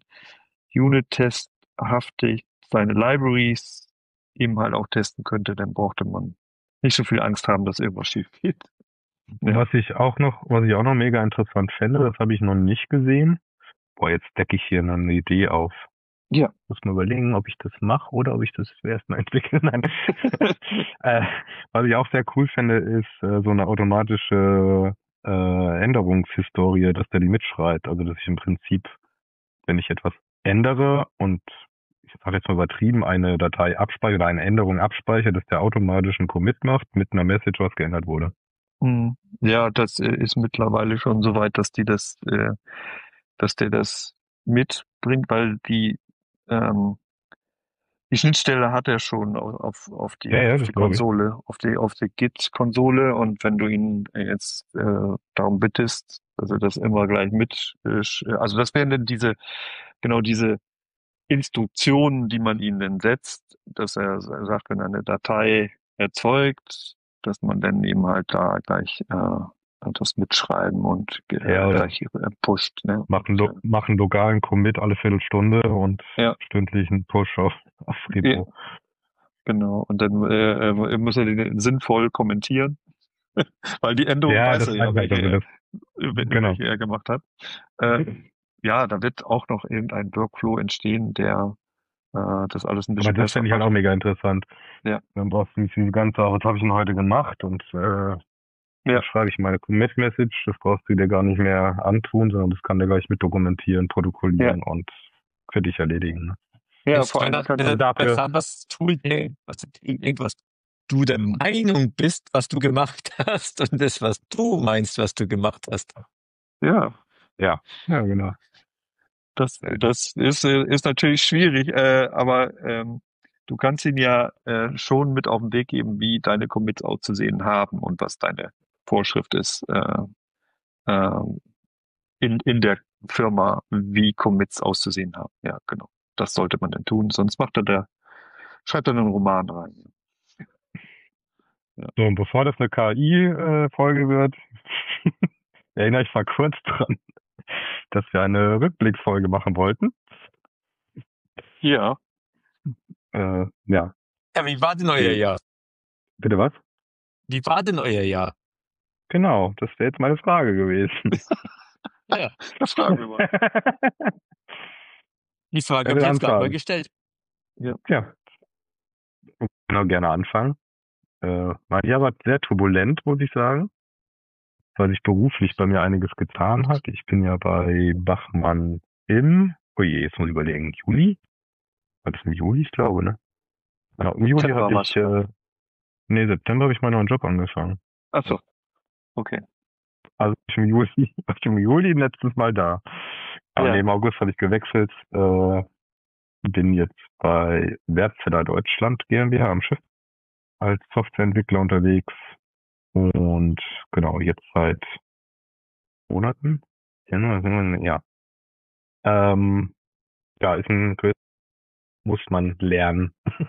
Speaker 2: Unit-testhaftig seine Libraries eben halt auch testen könnte, dann brauchte man nicht so viel Angst haben, dass irgendwas schief geht. Ja.
Speaker 4: Was ich auch noch, was ich auch noch mega interessant fände, das habe ich noch nicht gesehen. Boah, jetzt decke ich hier eine Idee auf.
Speaker 2: Ja.
Speaker 4: Muss mir überlegen, ob ich das mache oder ob ich das zuerst mal entwickle. Nein. äh, was ich auch sehr cool finde, ist äh, so eine automatische äh, Änderungshistorie, dass der die mitschreibt. Also dass ich im Prinzip, wenn ich etwas ändere und ich habe jetzt mal übertrieben, eine Datei abspeichere oder eine Änderung abspeichere, dass der automatisch einen Commit macht mit einer Message, was geändert wurde.
Speaker 2: Hm. Ja, das äh, ist mittlerweile schon so weit, dass die das, äh, dass der das mitbringt, weil die ähm, die Schnittstelle hat er schon au- auf auf die
Speaker 4: Ja, ja,
Speaker 2: auf
Speaker 4: das
Speaker 2: die
Speaker 4: glaube ich.
Speaker 2: Konsole, auf die auf die Git-Konsole und wenn du ihn jetzt äh, darum bittest, dass er das immer gleich mit, äh, sch- also das wären dann diese genau diese Instruktionen, die man ihnen dann setzt, dass er s- sagt, wenn er eine Datei erzeugt, dass man dann eben halt da gleich äh, das mitschreiben und äh,
Speaker 4: Ja, oder
Speaker 2: gleich äh, pusht. Ne?
Speaker 4: machen, lo machen lokalen Commit alle Viertelstunde und
Speaker 2: Ja.
Speaker 4: stündlichen Push auf, auf
Speaker 2: Ja,
Speaker 4: Repo.
Speaker 2: genau. Und dann äh, äh, muss er den sinnvoll kommentieren, weil die Änderung
Speaker 4: Ja,
Speaker 2: weiß
Speaker 4: das
Speaker 2: er ja,
Speaker 4: weiß ich,
Speaker 2: welche
Speaker 4: also
Speaker 2: er,
Speaker 4: das,
Speaker 2: wel-
Speaker 4: genau.
Speaker 2: welche er gemacht hat. Äh, ja, da wird auch noch irgendein Workflow entstehen, der äh, das alles ein
Speaker 4: Aber
Speaker 2: bisschen
Speaker 4: das
Speaker 2: besser
Speaker 4: finde ich halt
Speaker 2: macht.
Speaker 4: auch mega interessant.
Speaker 2: Ja.
Speaker 4: Dann brauchst du nicht diese ganze, was habe ich denn heute gemacht? Und äh,
Speaker 2: Ja.
Speaker 4: dann schreibe ich meine Commit-Message, das brauchst du dir gar nicht mehr antun, sondern das kann der gleich mit dokumentieren, protokollieren und für dich erledigen. Ne?
Speaker 2: Ja,
Speaker 3: Jetzt,
Speaker 2: vor
Speaker 3: wenn
Speaker 2: allem
Speaker 3: das,
Speaker 2: kann
Speaker 3: wenn
Speaker 4: Also
Speaker 3: das
Speaker 4: dafür,
Speaker 3: besonders Tool, was irgendwas du der Meinung bist, was du gemacht hast und das, was du meinst, was du gemacht hast.
Speaker 2: ja,
Speaker 4: ja, ja, genau.
Speaker 2: das, das ist, äh, ist natürlich schwierig, äh, aber ähm, du kannst ihn ja äh, schon mit auf den Weg geben, wie deine Commits auszusehen haben und was deine Vorschrift ist äh, äh, in, in der Firma, wie Commits auszusehen haben. Ja, genau. Das sollte man dann tun, sonst macht er da, schreibt er einen Roman rein. Ja.
Speaker 4: So, und bevor das eine K I-Folge wird, erinnere ich mal kurz dran, dass wir eine Rückblicksfolge machen wollten.
Speaker 2: Ja.
Speaker 4: Äh, ja.
Speaker 3: Ja, wie war denn euer
Speaker 4: Okay.
Speaker 3: Jahr?
Speaker 4: Bitte was?
Speaker 3: Wie war denn euer Jahr?
Speaker 4: Genau, das wäre jetzt meine Frage gewesen.
Speaker 3: Ja,
Speaker 2: Das fragen wir mal.
Speaker 3: die Frage
Speaker 4: Wer
Speaker 3: habe
Speaker 4: will
Speaker 3: ich jetzt gerade mal
Speaker 4: anfangen?
Speaker 3: gestellt.
Speaker 4: Ja. Ich kann auch gerne anfangen. Äh, mein Jahr war sehr turbulent, muss ich sagen, weil sich beruflich bei mir einiges getan hat. Ich bin ja bei Bachmann im, oh je, jetzt muss ich überlegen, Juli? War das im Juli, ich glaube, ne? Genau, im Juli
Speaker 2: September
Speaker 4: habe ich, äh, nee, September habe ich meinen neuen Job angefangen.
Speaker 2: Ach so. Okay.
Speaker 4: Also ich im Juli, war ich im Juli letztens mal da. Aber
Speaker 2: Ja.
Speaker 4: nee, im August habe ich gewechselt, äh, bin jetzt bei Wertzeller Deutschland GmbH am Schiff als Softwareentwickler unterwegs und genau, jetzt seit Monaten, Januar, ja. Ähm, ja, ist ein, muss man lernen,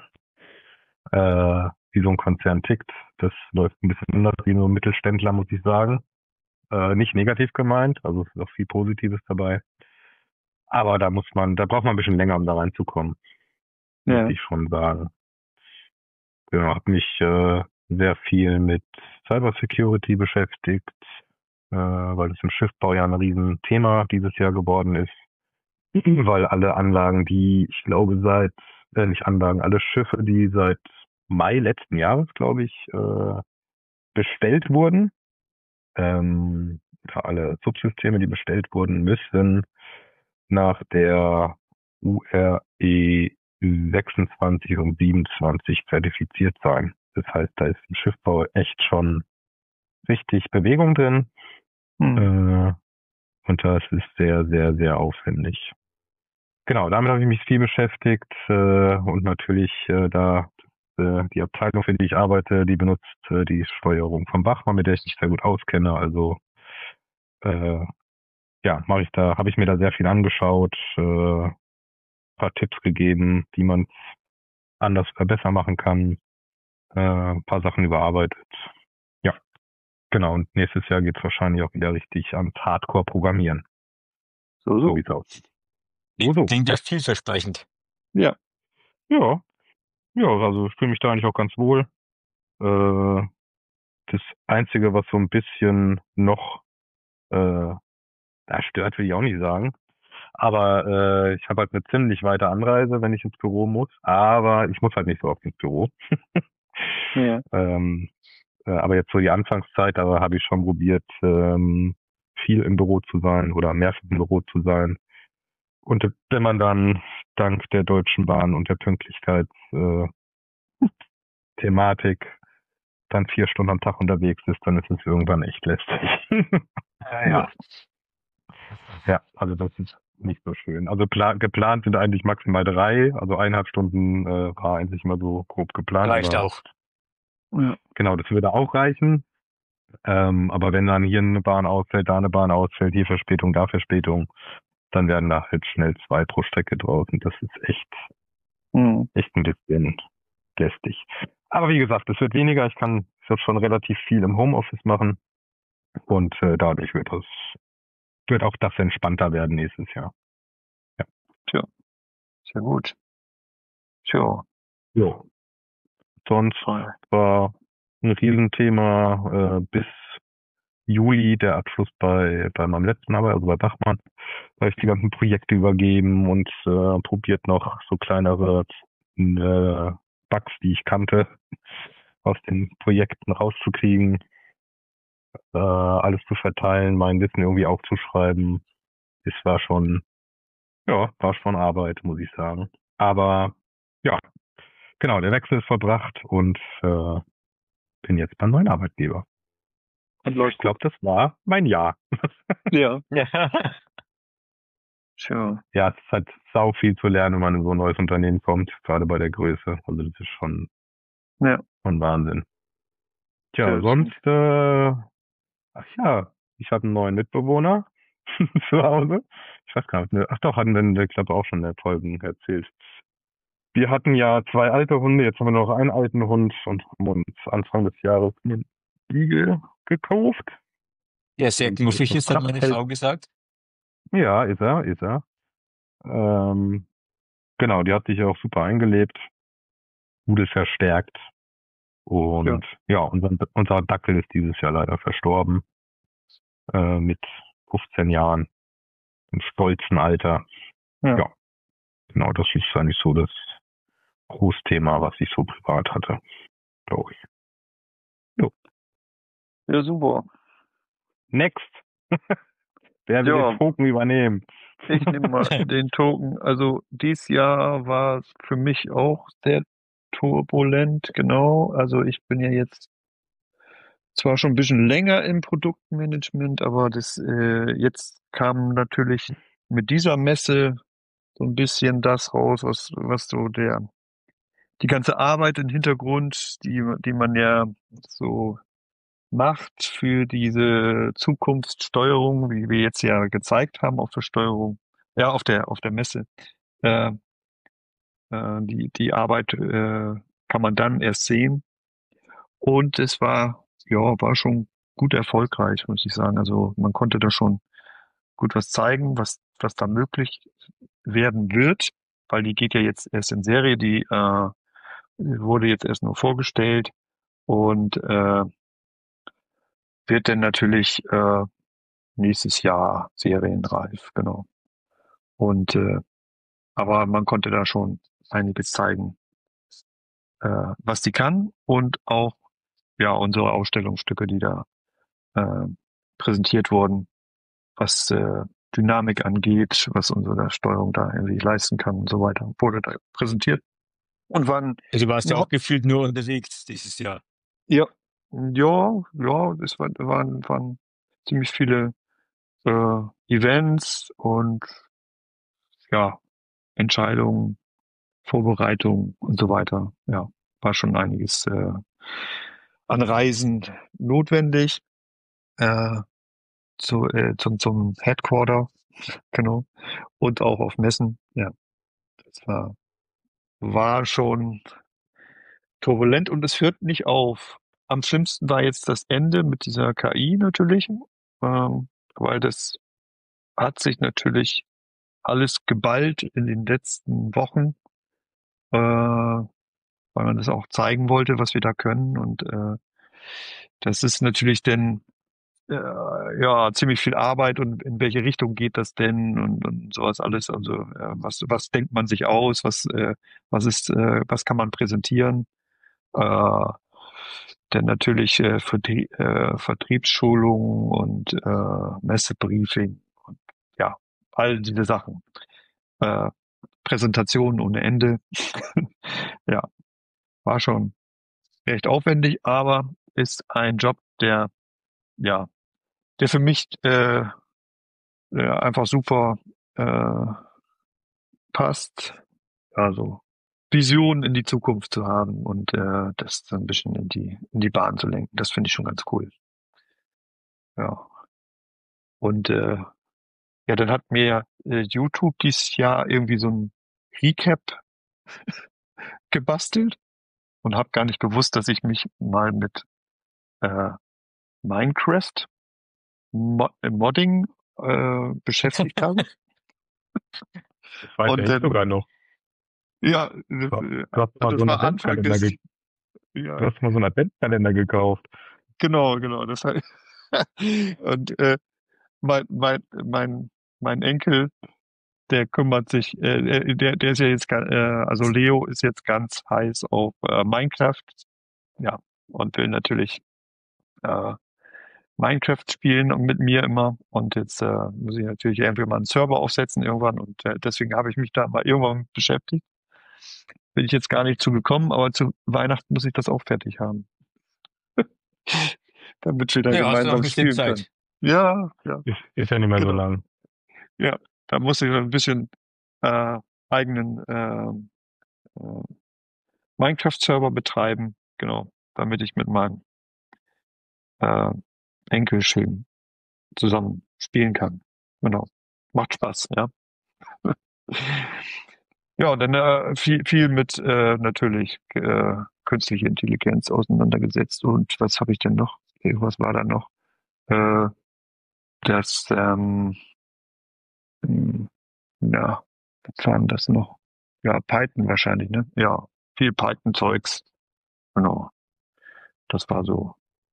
Speaker 4: äh, wie so ein Konzern tickt. Das läuft ein bisschen anders wie nur Mittelständler, muss ich sagen. Äh, nicht negativ gemeint, also es ist auch viel Positives dabei. Aber da muss man, da braucht man ein bisschen länger, um da reinzukommen,
Speaker 2: Ja.
Speaker 4: muss ich schon sagen. Genau, habe mich äh, sehr viel mit Cybersecurity beschäftigt, äh, weil es im Schiffbau ja ein Riesenthema dieses Jahr geworden ist. Weil alle Anlagen, die, ich glaube, seit, äh, nicht Anlagen, alle Schiffe, die seit Mai letzten Jahres, glaube ich, äh, bestellt wurden, ähm, ja, alle Subsysteme, die bestellt wurden, müssen nach der U R E sechsundzwanzig und siebenundzwanzig zertifiziert sein. Das heißt, da ist im Schiffbau echt schon richtig Bewegung drin.
Speaker 2: Hm.
Speaker 4: Äh, und das ist sehr, sehr, sehr aufwendig. genau, damit habe ich mich viel beschäftigt äh, und natürlich äh, da äh, die Abteilung, für die ich arbeite, die benutzt äh, die Steuerung von Bachmann, mit der ich mich sehr gut auskenne. Also äh, ja, mache ich da, habe ich mir da sehr viel angeschaut, äh, paar Tipps gegeben, wie man anders äh, besser machen kann, äh, ein paar Sachen überarbeitet. Ja, genau. Und nächstes Jahr geht's wahrscheinlich auch wieder richtig ans Hardcore-Programmieren.
Speaker 2: So,
Speaker 4: So
Speaker 2: so.
Speaker 4: sieht's aus. So, so.
Speaker 3: Klingt ja vielversprechend.
Speaker 2: Ja.
Speaker 4: Ja, ja, also ich fühle mich da eigentlich auch ganz wohl. Äh, das Einzige, was so ein bisschen noch äh, da stört, will ich auch nicht sagen. Aber äh, ich habe halt eine ziemlich weite Anreise, wenn ich ins Büro muss. Aber ich muss halt nicht so oft ins Büro.
Speaker 2: Ja.
Speaker 4: ähm, äh, aber jetzt so die Anfangszeit, da habe ich schon probiert, ähm, viel im Büro zu sein oder mehrfach im Büro zu sein. Und wenn man dann dank der Deutschen Bahn und der Pünktlichkeitsthematik äh, dann vier Stunden am Tag unterwegs ist, dann ist es irgendwann echt lästig. ja, ja. Ja, also das ist nicht so schön. Also pla- geplant sind eigentlich maximal drei, also eineinhalb Stunden äh, war eigentlich immer so grob geplant.
Speaker 3: Reicht
Speaker 4: aber
Speaker 3: auch.
Speaker 2: Ja.
Speaker 4: Genau, das würde auch reichen. Ähm, aber wenn dann hier eine Bahn ausfällt, da eine Bahn ausfällt, hier Verspätung, da Verspätung, dann werden da halt schnell zwei pro Strecke draus. Und das ist echt,
Speaker 2: Mhm.
Speaker 4: echt ein bisschen lästig. Aber wie gesagt, es wird weniger. Ich kann jetzt schon relativ viel im Homeoffice machen. Und äh, dadurch wird das, wird auch das entspannter werden nächstes Jahr.
Speaker 2: Tja. Sehr gut. Tja.
Speaker 4: Jo. Sonst
Speaker 2: Toll.
Speaker 4: war ein Riesenthema äh, bis Juli der Abschluss bei, bei meinem letzten Arbeit, also bei Bachmann. Da habe ich die ganzen Projekte übergeben und äh, probiert noch so kleinere äh, Bugs, die ich kannte, aus den Projekten rauszukriegen, äh, alles zu verteilen, mein Wissen irgendwie aufzuschreiben. Es war schon, ja, war schon Arbeit, muss ich sagen. Aber ja, genau, der Wechsel ist vollbracht und äh, bin jetzt beim neuen Arbeitgeber.
Speaker 2: Und
Speaker 4: Ich
Speaker 2: läuft
Speaker 4: glaube, das war mein Jahr.
Speaker 2: Ja.
Speaker 3: Ja.
Speaker 2: Tja.
Speaker 4: Ja, es ist halt sau viel zu lernen, wenn man in so ein neues Unternehmen kommt, gerade bei der Größe. Also das ist schon,
Speaker 2: Ja.
Speaker 4: schon Wahnsinn. Tja,
Speaker 2: Ja,
Speaker 4: sonst, äh, ach ja, ich habe einen neuen Mitbewohner zu Hause. Ich weiß gar nicht, ne, ach doch, hatten wir, ich glaube, auch schon in der Folgen erzählt. Wir hatten ja zwei alte Hunde, jetzt haben wir noch einen alten Hund und haben uns Anfang des Jahres einen Igel gekauft.
Speaker 3: Ja, sehr
Speaker 4: Und
Speaker 3: knuffig
Speaker 4: so
Speaker 3: ist, hat meine
Speaker 4: Kraftheld-
Speaker 3: Frau gesagt.
Speaker 4: Ja, ist er, ist er. Ähm, genau, die hat sich auch super eingelebt, Gute verstärkt. Und ja, unser, unser Dackel ist dieses Jahr leider verstorben. Äh, mit fünfzehn Jahren. Im stolzen Alter.
Speaker 2: Ja.
Speaker 4: Ja. Genau, das ist eigentlich so das Großthema, was ich so privat hatte, glaube ich.
Speaker 2: Ja, super.
Speaker 4: Next. Wer will
Speaker 2: Ja.
Speaker 4: den Token übernehmen?
Speaker 2: Ich nehme mal den Token. Also dieses Jahr war es für mich auch sehr turbulent, genau. Also ich bin ja jetzt zwar schon ein bisschen länger im Produktmanagement, aber das äh, jetzt kam natürlich mit dieser Messe so ein bisschen das raus, was, was so der die ganze Arbeit im Hintergrund, die, die man ja so macht für diese Zukunftssteuerung, wie wir jetzt ja gezeigt haben auf der Steuerung, ja, auf der, auf der Messe. Äh, äh, die, die Arbeit äh, kann man dann erst sehen. Und es war, ja, war schon gut erfolgreich, muss ich sagen. Also man konnte da schon gut was zeigen, was, was da möglich werden wird, weil die geht ja jetzt erst in Serie, die äh, wurde jetzt erst nur vorgestellt und äh, wird dann natürlich äh, nächstes Jahr serienreif, genau. Und äh, aber man konnte da schon einiges zeigen, äh, was die kann und auch ja unsere Ausstellungsstücke, die da äh, präsentiert wurden, was äh, Dynamik angeht, was unsere Steuerung da irgendwie leisten kann und so weiter, wurde da präsentiert und waren
Speaker 3: Du warst ja
Speaker 2: ja,
Speaker 3: auch gefühlt nur unterwegs dieses Jahr.
Speaker 2: ja, ja, ja, es war, waren, waren ziemlich viele äh, Events und ja, Entscheidungen, Vorbereitung und so weiter. Ja, war schon einiges äh, an Reisen notwendig äh, zu, äh, zum, zum Headquarter, genau, und auch auf Messen. Ja, das war, war schon turbulent und es hört nicht auf. Am schlimmsten war jetzt das Ende mit dieser K I natürlich, ähm, weil das hat sich natürlich alles geballt in den letzten Wochen, äh, weil man das auch zeigen wollte, was wir da können. Und äh, das ist natürlich dann äh, ja ziemlich viel Arbeit und in welche Richtung geht das denn und, und sowas alles. Also äh, was was denkt man sich aus, was äh, was ist äh, was kann man präsentieren? Äh, Denn natürlich äh, Vertrie äh, Vertriebsschulung und äh, Messebriefing und ja, all diese Sachen. Äh, Präsentationen ohne Ende. Ja, war schon recht aufwendig, aber ist ein Job, der ja, der für mich äh, äh, einfach super äh, passt. Also Visionen in die Zukunft zu haben und äh, das so ein bisschen in die in die Bahn zu lenken. Das finde ich schon ganz cool. Ja. Und äh, ja, dann hat mir äh, YouTube dieses Jahr irgendwie so ein Recap gebastelt und habe gar nicht gewusst, dass ich mich mal mit äh, Minecraft Mo Modding äh, beschäftigt habe.
Speaker 4: Das weiß
Speaker 2: Und
Speaker 4: ich
Speaker 2: dann,
Speaker 4: sogar noch.
Speaker 2: ja, das,
Speaker 4: Du,
Speaker 2: äh,
Speaker 4: du hast mal
Speaker 2: das
Speaker 4: so einen
Speaker 2: war Anfang
Speaker 4: Adventskalender,
Speaker 2: des,
Speaker 4: ge
Speaker 2: ja,
Speaker 4: du hast mal so einen Adventskalender gekauft.
Speaker 2: genau, genau, das hat, und äh, mein, mein, mein, mein Enkel, der kümmert sich, äh, der, der ist ja jetzt, ga- äh, also Leo ist jetzt ganz heiß auf äh, Minecraft, ja, und will natürlich äh, Minecraft spielen und mit mir immer. Und jetzt äh, muss ich natürlich irgendwie mal einen Server aufsetzen irgendwann und äh, deswegen habe ich mich da mal irgendwann mit beschäftigt. Bin ich jetzt gar nicht zu gekommen, aber zu Weihnachten muss ich das auch fertig haben, damit wir da
Speaker 3: Ja, hast du noch
Speaker 2: gemeinsam
Speaker 3: ein bisschen
Speaker 2: spielen können.
Speaker 3: Zeit.
Speaker 2: Ja, ja,
Speaker 4: Ist, ist ja nicht mehr so
Speaker 2: genau.
Speaker 4: lang.
Speaker 2: Ja, da muss ich ein bisschen äh, eigenen äh, äh, Minecraft-Server betreiben, genau, damit ich mit meinem äh, Enkel schön zusammen spielen kann. Genau. Macht Spaß, ja. Ja, und dann äh, viel, viel mit äh, natürlich äh, künstliche Intelligenz auseinandergesetzt. Und was habe ich denn noch? Irgendwas war da noch? Äh, das, ähm, hm, ja, was war denn das noch? Ja, Python wahrscheinlich, ne? Ja, viel Python-Zeugs. Genau. Das war so,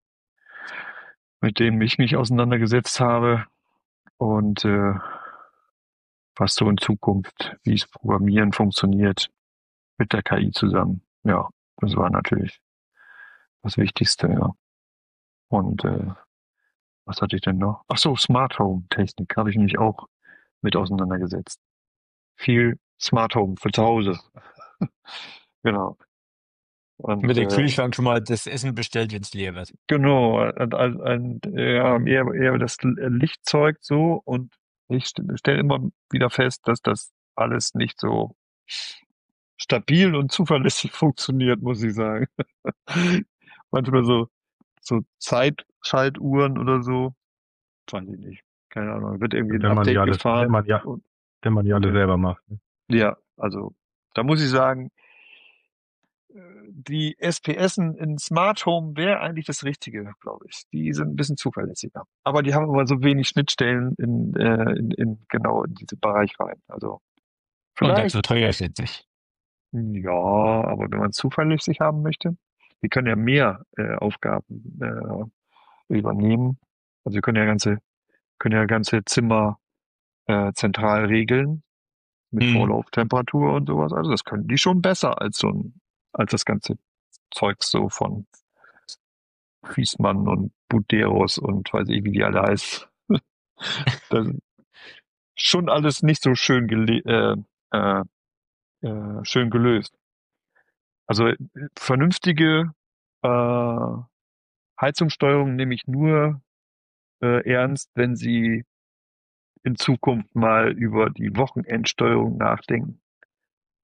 Speaker 2: mit dem ich mich auseinandergesetzt habe. Und äh, was so in Zukunft, wie es Programmieren funktioniert mit der K I zusammen. Ja, das war natürlich das Wichtigste, ja. Und äh, was hatte ich denn noch? Ach so, Smart Home Technik habe ich mich auch mit auseinandergesetzt. Viel Smart Home für zu Hause. Genau. Und
Speaker 3: Mit dem
Speaker 2: äh,
Speaker 3: Kühlschrank schon mal das Essen bestellt, wenn es leer wird.
Speaker 2: genau, ein, ein, ein, ja, eher, eher das Lichtzeug so und ich stelle immer wieder fest, dass das alles nicht so stabil und zuverlässig funktioniert, muss ich sagen. Manchmal so, so Zeitschaltuhren oder so, weiß ich nicht. Keine Ahnung, wird irgendwie ein
Speaker 4: Wenn man die
Speaker 2: Update
Speaker 4: alles, wenn
Speaker 2: gefahren
Speaker 4: man ja,
Speaker 2: und,
Speaker 4: wenn man die
Speaker 2: und
Speaker 4: alle
Speaker 2: dann,
Speaker 4: selber macht. Ne?
Speaker 2: ja, also da muss ich sagen, äh, die S P S in Smart Home wäre eigentlich das Richtige, glaube ich. Die sind ein bisschen zuverlässiger. Aber die haben immer so wenig Schnittstellen in, äh, in, in genau in diesen Bereich rein. Also
Speaker 3: Und
Speaker 2: vielleicht,
Speaker 3: dazu teuer schätze
Speaker 2: ja, aber wenn man zuverlässig haben möchte, die können ja mehr äh, Aufgaben äh, übernehmen. Also wir können ja ganze, können ja ganze Zimmer äh, zentral regeln mit
Speaker 3: ich.
Speaker 2: Vorlauftemperatur und sowas. Also das können die schon besser als so ein, als das ganze Zeugs so von Fiesmann und Buderus und weiß ich, wie die alle heißen. Das ist schon alles nicht so schön, gele äh, äh, äh, schön gelöst. Also äh, vernünftige äh, Heizungssteuerung nehme ich nur äh, ernst, wenn sie in Zukunft mal über die Wochenendsteuerung nachdenken.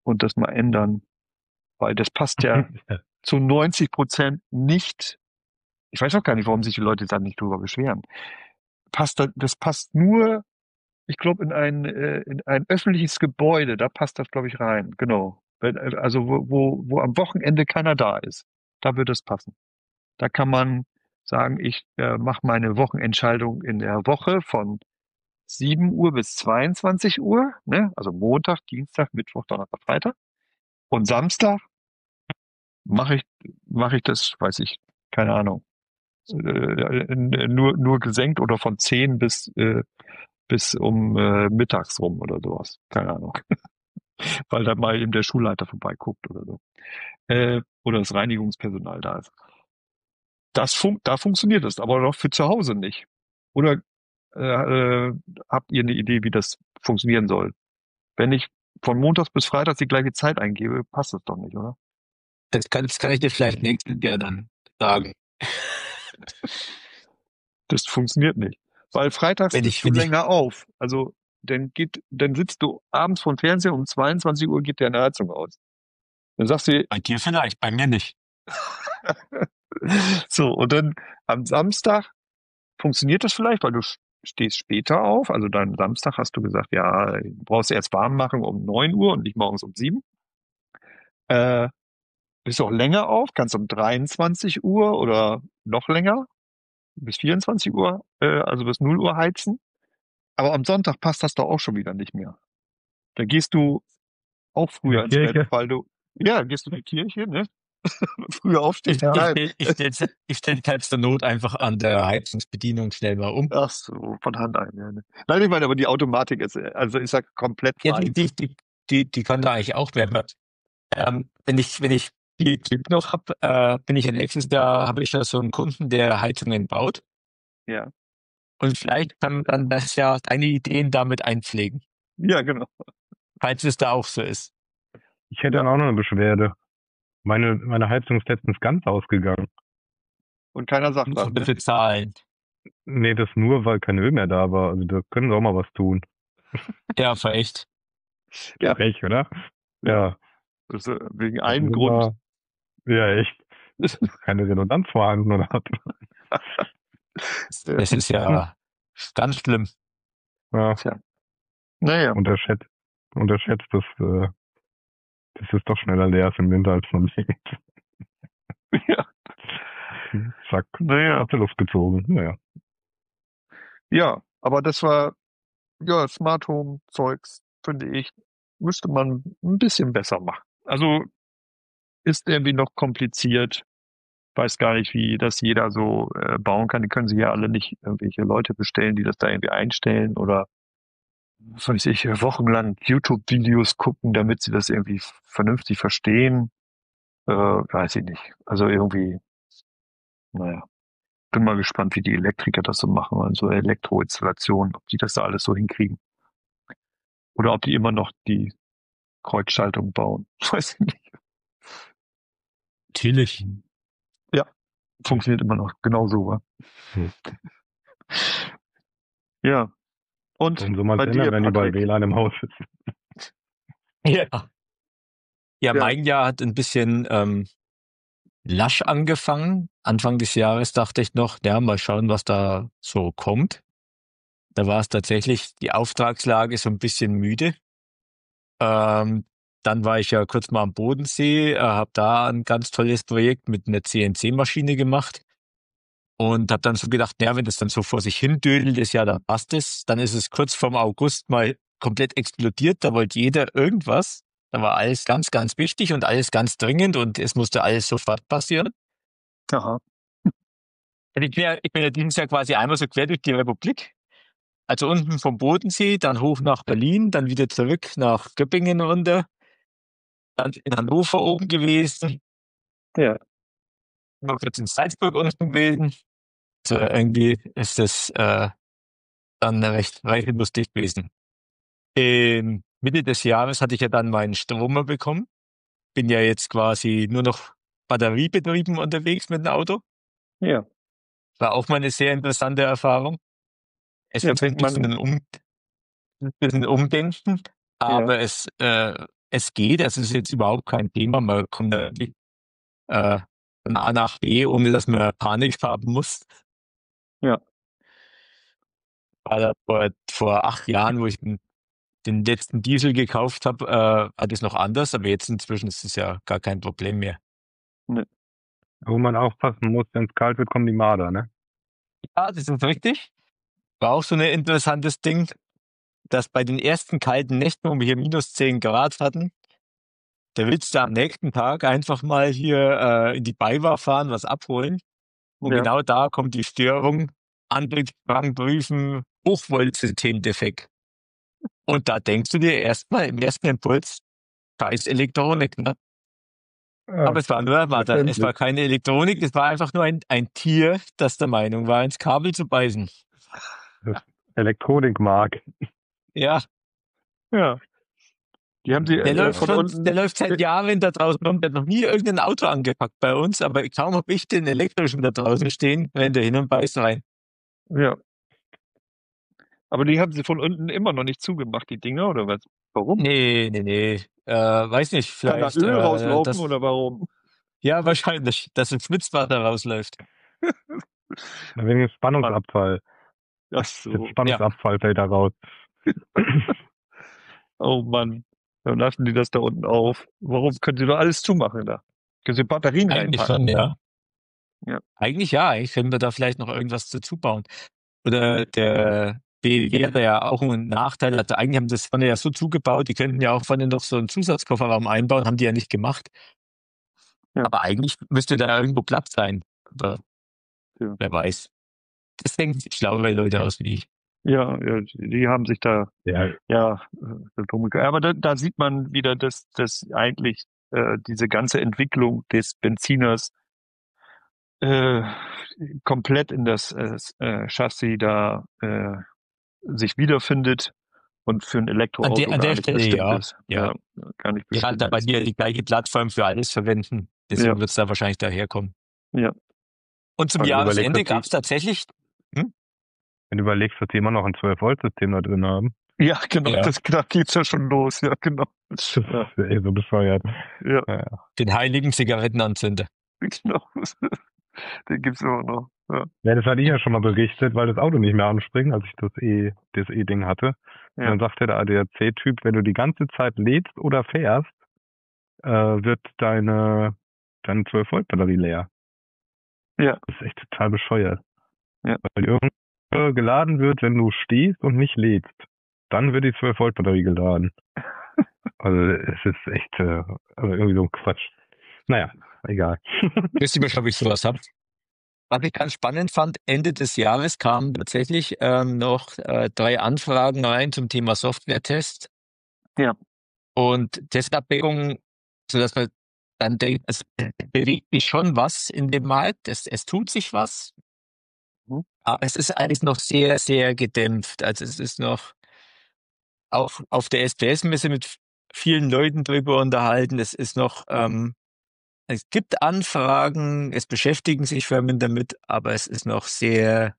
Speaker 2: und das mal ändern, weil das passt ja zu neunzig Prozent nicht. Ich weiß auch gar nicht, warum sich die Leute da nicht drüber beschweren. Passt da, das passt nur, ich glaube, in ein, äh, in ein öffentliches Gebäude, da passt das, glaube ich, rein. Genau. Wenn, äh, Also wo, wo, wo am Wochenende keiner da ist, da wird es passen. Da kann man sagen, ich äh, mache meine Wochenentscheidung in der Woche von sieben Uhr bis zweiundzwanzig Uhr, ne? Also Montag, Dienstag, Mittwoch, Donnerstag, Freitag. Und Samstag mache ich, mache ich das, weiß ich, keine Ahnung, äh, nur, nur gesenkt oder von zehn bis, äh, bis um äh, mittags rum oder sowas. Keine Ahnung. Weil da mal eben der Schulleiter vorbeiguckt oder so. Äh, oder das Reinigungspersonal da ist. Das fun da funktioniert das, aber doch für zu Hause nicht. Oder äh, äh, habt ihr eine Idee, wie das funktionieren soll? Wenn ich von Montags bis Freitags die gleiche Zeit eingebe, passt das doch nicht, oder?
Speaker 3: Das kann, das kann ich dir vielleicht nächstes Jahr dann sagen.
Speaker 2: Das funktioniert nicht. Weil freitags
Speaker 3: Wenn
Speaker 2: bist
Speaker 3: ich,
Speaker 2: du
Speaker 3: wenn ich,
Speaker 2: länger auf. Also dann geht, dann sitzt du abends vom Fernseher, um zweiundzwanzig Uhr geht deine Heizung aus. Dann sagst du,
Speaker 3: bei dir vielleicht, bei mir nicht.
Speaker 2: so, und dann am Samstag funktioniert das vielleicht, weil du sch- stehst später auf. Also dann Samstag hast du gesagt, ja, du brauchst erst warm machen um neun Uhr und nicht morgens um sieben. Äh, bist du auch länger auf, kannst um dreiundzwanzig Uhr oder noch länger bis vierundzwanzig Uhr, äh, also bis null Uhr heizen. Aber am Sonntag passt das doch auch schon wieder nicht mehr. Da gehst du auch früher
Speaker 4: In die
Speaker 2: ins Bett,
Speaker 4: Kirche?
Speaker 2: weil du, ja, gehst du in die Kirche, ne? Früher aufstehen.
Speaker 3: Ich,
Speaker 2: Nein.
Speaker 3: ich, ich, ich stelle ich stell selbst der Not einfach an der Heizungsbedienung schnell mal um.
Speaker 2: Ach so, von Hand ein, ja. Ne? Nein, ich meine, aber die Automatik ist, also ist ja komplett
Speaker 3: Ja,
Speaker 2: frei.
Speaker 3: die, die, die, die, die kann da eigentlich auch werden. Ähm, wenn ich, wenn ich die Glück noch habe, äh, bin ich ja nächstes Jahr, habe ich ja so einen Kunden, der Heizungen baut.
Speaker 2: Ja.
Speaker 3: Und vielleicht kann man dann das ja deine Ideen damit einpflegen,
Speaker 2: Ja, genau.
Speaker 3: falls es da auch so ist.
Speaker 4: Ich hätte
Speaker 2: Ja.
Speaker 4: dann auch noch eine Beschwerde. Meine, meine Heizung ist letztens ganz ausgegangen.
Speaker 2: Und keiner sagt was,
Speaker 3: Und
Speaker 2: ne?
Speaker 3: bitte zahlen.
Speaker 4: Nee, das nur, weil kein Öl mehr da war. Also da können sie auch mal was tun.
Speaker 3: Ja, für echt.
Speaker 2: Ja.
Speaker 4: Frech, oder? Ja.
Speaker 2: Das ist, äh, wegen
Speaker 4: Das
Speaker 2: einem
Speaker 4: ist
Speaker 2: Grund.
Speaker 4: immer- Ja, echt. Keine Redundanz vorhanden, oder?
Speaker 3: Das ist ja ganz schlimm.
Speaker 4: Ja,
Speaker 2: Tja. Naja.
Speaker 4: unterschätzt, unterschätzt, dass, äh, dass es doch schneller leer ist im Winter, als man denkt.
Speaker 2: Ja.
Speaker 4: Zack,
Speaker 2: Naja.
Speaker 4: aus der Luft gezogen. Naja.
Speaker 2: Ja, aber das war, ja, Smart Home Zeugs, finde ich, müsste man ein bisschen besser machen. Also ist irgendwie noch kompliziert. Weiß gar nicht, wie das jeder so äh, bauen kann. Die können sich ja alle nicht irgendwelche Leute bestellen, die das da irgendwie einstellen oder was weiß ich, wochenlang YouTube-Videos gucken, damit sie das irgendwie vernünftig verstehen. Äh, weiß ich nicht. Also irgendwie, naja. Bin mal gespannt, wie die Elektriker das so machen, also Elektroinstallationen, ob die das da alles so hinkriegen. Oder ob die immer noch die Kreuzschaltung bauen. Weiß ich nicht.
Speaker 3: Natürlich.
Speaker 2: Funktioniert immer noch genauso, wa?
Speaker 4: Hm.
Speaker 2: Ja. Und
Speaker 4: Warum soll man
Speaker 2: bei
Speaker 4: es ändern,
Speaker 2: dir,
Speaker 4: wenn überall
Speaker 2: Patrick?
Speaker 4: W L A N im Haus ist?
Speaker 3: Ja. Ja,
Speaker 2: Ja.
Speaker 3: mein Jahr hat ein bisschen ähm, lasch angefangen. Anfang des Jahres dachte ich noch, ja, mal schauen, was da so kommt. Da war es tatsächlich die Auftragslage so ein bisschen müde. Ähm, dann war ich ja kurz mal am Bodensee, äh, habe da ein ganz tolles Projekt mit einer C N C-Maschine gemacht und habe dann so gedacht, ja, wenn das dann so vor sich hin dödelt, ist ja, dann passt es. Dann ist es kurz vorm August mal komplett explodiert. Da wollte jeder irgendwas. Da war alles ganz, ganz wichtig und alles ganz dringend und es musste alles sofort passieren.
Speaker 2: Aha.
Speaker 3: Und Ich bin ja, ich bin ja dieses Jahr quasi einmal so quer durch die Republik. Also unten vom Bodensee, dann hoch nach Berlin, dann wieder zurück nach Göppingen runter, dann in Hannover oben gewesen,
Speaker 2: Ja.
Speaker 3: noch kurz in Salzburg unten gewesen. Also irgendwie ist das äh, dann recht, recht lustig gewesen. Ähm, Mitte des Jahres hatte ich ja dann meinen Stromer bekommen. Bin ja jetzt quasi nur noch batteriebetrieben unterwegs mit dem Auto.
Speaker 2: Ja.
Speaker 3: War auch mal eine sehr interessante Erfahrung. Es
Speaker 2: Ja,
Speaker 3: ist ein
Speaker 2: fängt man-
Speaker 3: bisschen ein, um, ein bisschen Umdenken, aber es äh, es geht, das ist jetzt überhaupt kein Thema. Man kommt da wirklich äh, von A nach B, ohne dass man Panik haben muss.
Speaker 2: Ja.
Speaker 3: War da vor, vor acht Jahren, wo ich den, den letzten Diesel gekauft habe, äh, war das noch anders, aber jetzt inzwischen ist es ja gar kein Problem mehr.
Speaker 4: Wo man aufpassen muss, wenn es kalt wird, kommen die Marder, ne?
Speaker 3: Ja, das ist richtig. War auch so ein interessantes Ding, dass bei den ersten kalten Nächten, wo wir hier minus zehn Grad hatten, da willst du am nächsten Tag einfach mal hier äh, in die Beiwa fahren, was abholen. Und
Speaker 2: Ja.
Speaker 3: genau da kommt die Störung, Antriebsstrang prüfen, Hochvoltsystemdefekt. Und da denkst du dir erstmal im ersten Impuls, scheiß Elektronik, ne?
Speaker 4: Ja,
Speaker 3: Aber es war nur, warte, es war keine Elektronik, es war einfach nur ein, ein Tier, das der Meinung war, ins Kabel zu beißen.
Speaker 4: Elektronikmark.
Speaker 3: Ja,
Speaker 2: Ja. Die haben sie
Speaker 3: der
Speaker 2: äh,
Speaker 3: läuft
Speaker 2: von
Speaker 3: schon,
Speaker 2: unten.
Speaker 3: der läuft seit Jahren da draußen rum, der hat noch nie irgendein Auto angepackt bei uns, aber kaum habe ich den elektrischen da draußen stehen, rennt er hin und beißt rein.
Speaker 2: Ja. Aber die haben sie von unten immer noch nicht zugemacht, die Dinger, oder was? Warum?
Speaker 3: Nee, nee, nee, äh, weiß nicht,
Speaker 2: Kann da
Speaker 3: vielleicht,
Speaker 2: Öl
Speaker 3: äh,
Speaker 2: rauslaufen
Speaker 3: das,
Speaker 2: oder warum?
Speaker 3: ja, wahrscheinlich, dass ein Schwitzwasser rausläuft.
Speaker 4: Wegen dem Spannungsabfall.
Speaker 2: Ach
Speaker 4: Der
Speaker 2: so.
Speaker 4: Spannungsabfall fällt da raus.
Speaker 2: Oh Mann. Dann lassen die das da unten auf. Warum? Können sie doch alles zumachen da? Können sie Batterien
Speaker 3: Eigentlich
Speaker 2: reinpacken?
Speaker 3: schon, ja.
Speaker 2: Ja.
Speaker 3: Eigentlich ja, eigentlich können wir da vielleicht noch irgendwas dazu bauen. Oder der B M W, der ja auch einen Nachteil hatte, eigentlich haben das vorne ja so zugebaut, die könnten ja auch vorne noch so einen Zusatzkofferraum einbauen, haben die ja nicht gemacht.
Speaker 2: Ja.
Speaker 3: Aber eigentlich müsste da irgendwo Platz sein. Aber
Speaker 2: Ja.
Speaker 3: wer weiß. Das denken sich schlaue Leute aus wie ich.
Speaker 2: Ja, ja, die die haben sich da,
Speaker 4: Ja,
Speaker 2: ja, äh, drum ge- aber da, da sieht man wieder, dass, dass eigentlich äh, diese ganze Entwicklung des Benziners äh, komplett in das äh, äh, Chassis da äh, sich wiederfindet und für ein
Speaker 3: An
Speaker 2: Elektroauto
Speaker 3: der, an
Speaker 2: gar
Speaker 3: der
Speaker 2: nicht
Speaker 3: Stelle
Speaker 2: bestimmt
Speaker 3: ja.
Speaker 2: ist.
Speaker 3: Ja.
Speaker 2: gar nicht
Speaker 3: Die hat
Speaker 2: bestimmt
Speaker 3: aber
Speaker 2: ist.
Speaker 3: hier die gleiche Plattform für alles verwenden. Deswegen
Speaker 2: Ja.
Speaker 3: wird es da wahrscheinlich daherkommen.
Speaker 2: Ja.
Speaker 3: Und zum
Speaker 4: Also
Speaker 3: Jahresende
Speaker 4: überlegt,
Speaker 3: gab es tatsächlich. Hm?
Speaker 4: wenn du überlegst, dass die immer noch ein zwölf-Volt-System da drin haben.
Speaker 2: Ja, genau,
Speaker 3: Ja.
Speaker 2: das da geht's ja schon los, ja, genau.
Speaker 4: Das
Speaker 2: Ja.
Speaker 4: ist eh so bescheuert.
Speaker 2: Ja,
Speaker 4: Ja.
Speaker 3: Den heiligen Zigarettenanzünder.
Speaker 2: genau. Den gibt's immer noch. Ja.
Speaker 4: Ja, das hatte ich ja schon mal berichtet, weil das Auto nicht mehr anspringt, als ich das E, das E-Ding hatte. Und
Speaker 2: Ja.
Speaker 4: dann sagte der A D A C-Typ, wenn du die ganze Zeit lädst oder fährst, äh, wird deine, deine zwölf-Volt-Batterie leer.
Speaker 2: Ja.
Speaker 4: Das ist echt total bescheuert.
Speaker 2: Ja.
Speaker 4: Weil die irgendwie geladen wird, wenn du stehst und nicht lädst. Dann wird die zwölf-Volt-Batterie geladen. Also es ist echt äh, also irgendwie so ein Quatsch. Naja, egal.
Speaker 3: Wisst ihr, ob ich sowas habe? Was ich ganz spannend fand, Ende des Jahres kamen tatsächlich ähm, noch äh, drei Anfragen rein zum Thema Software-Test.
Speaker 2: Ja.
Speaker 3: Und Testabwägung, sodass man dann denkt, es bewegt sich schon was in dem Markt, es, es tut sich was.
Speaker 2: Mhm.
Speaker 3: Aber es ist eigentlich noch sehr, sehr gedämpft. Also es ist noch auch auf der S P S-Messe mit vielen Leuten drüber unterhalten. Es ist noch, ähm, es gibt Anfragen, es beschäftigen sich Firmen damit, aber es ist noch sehr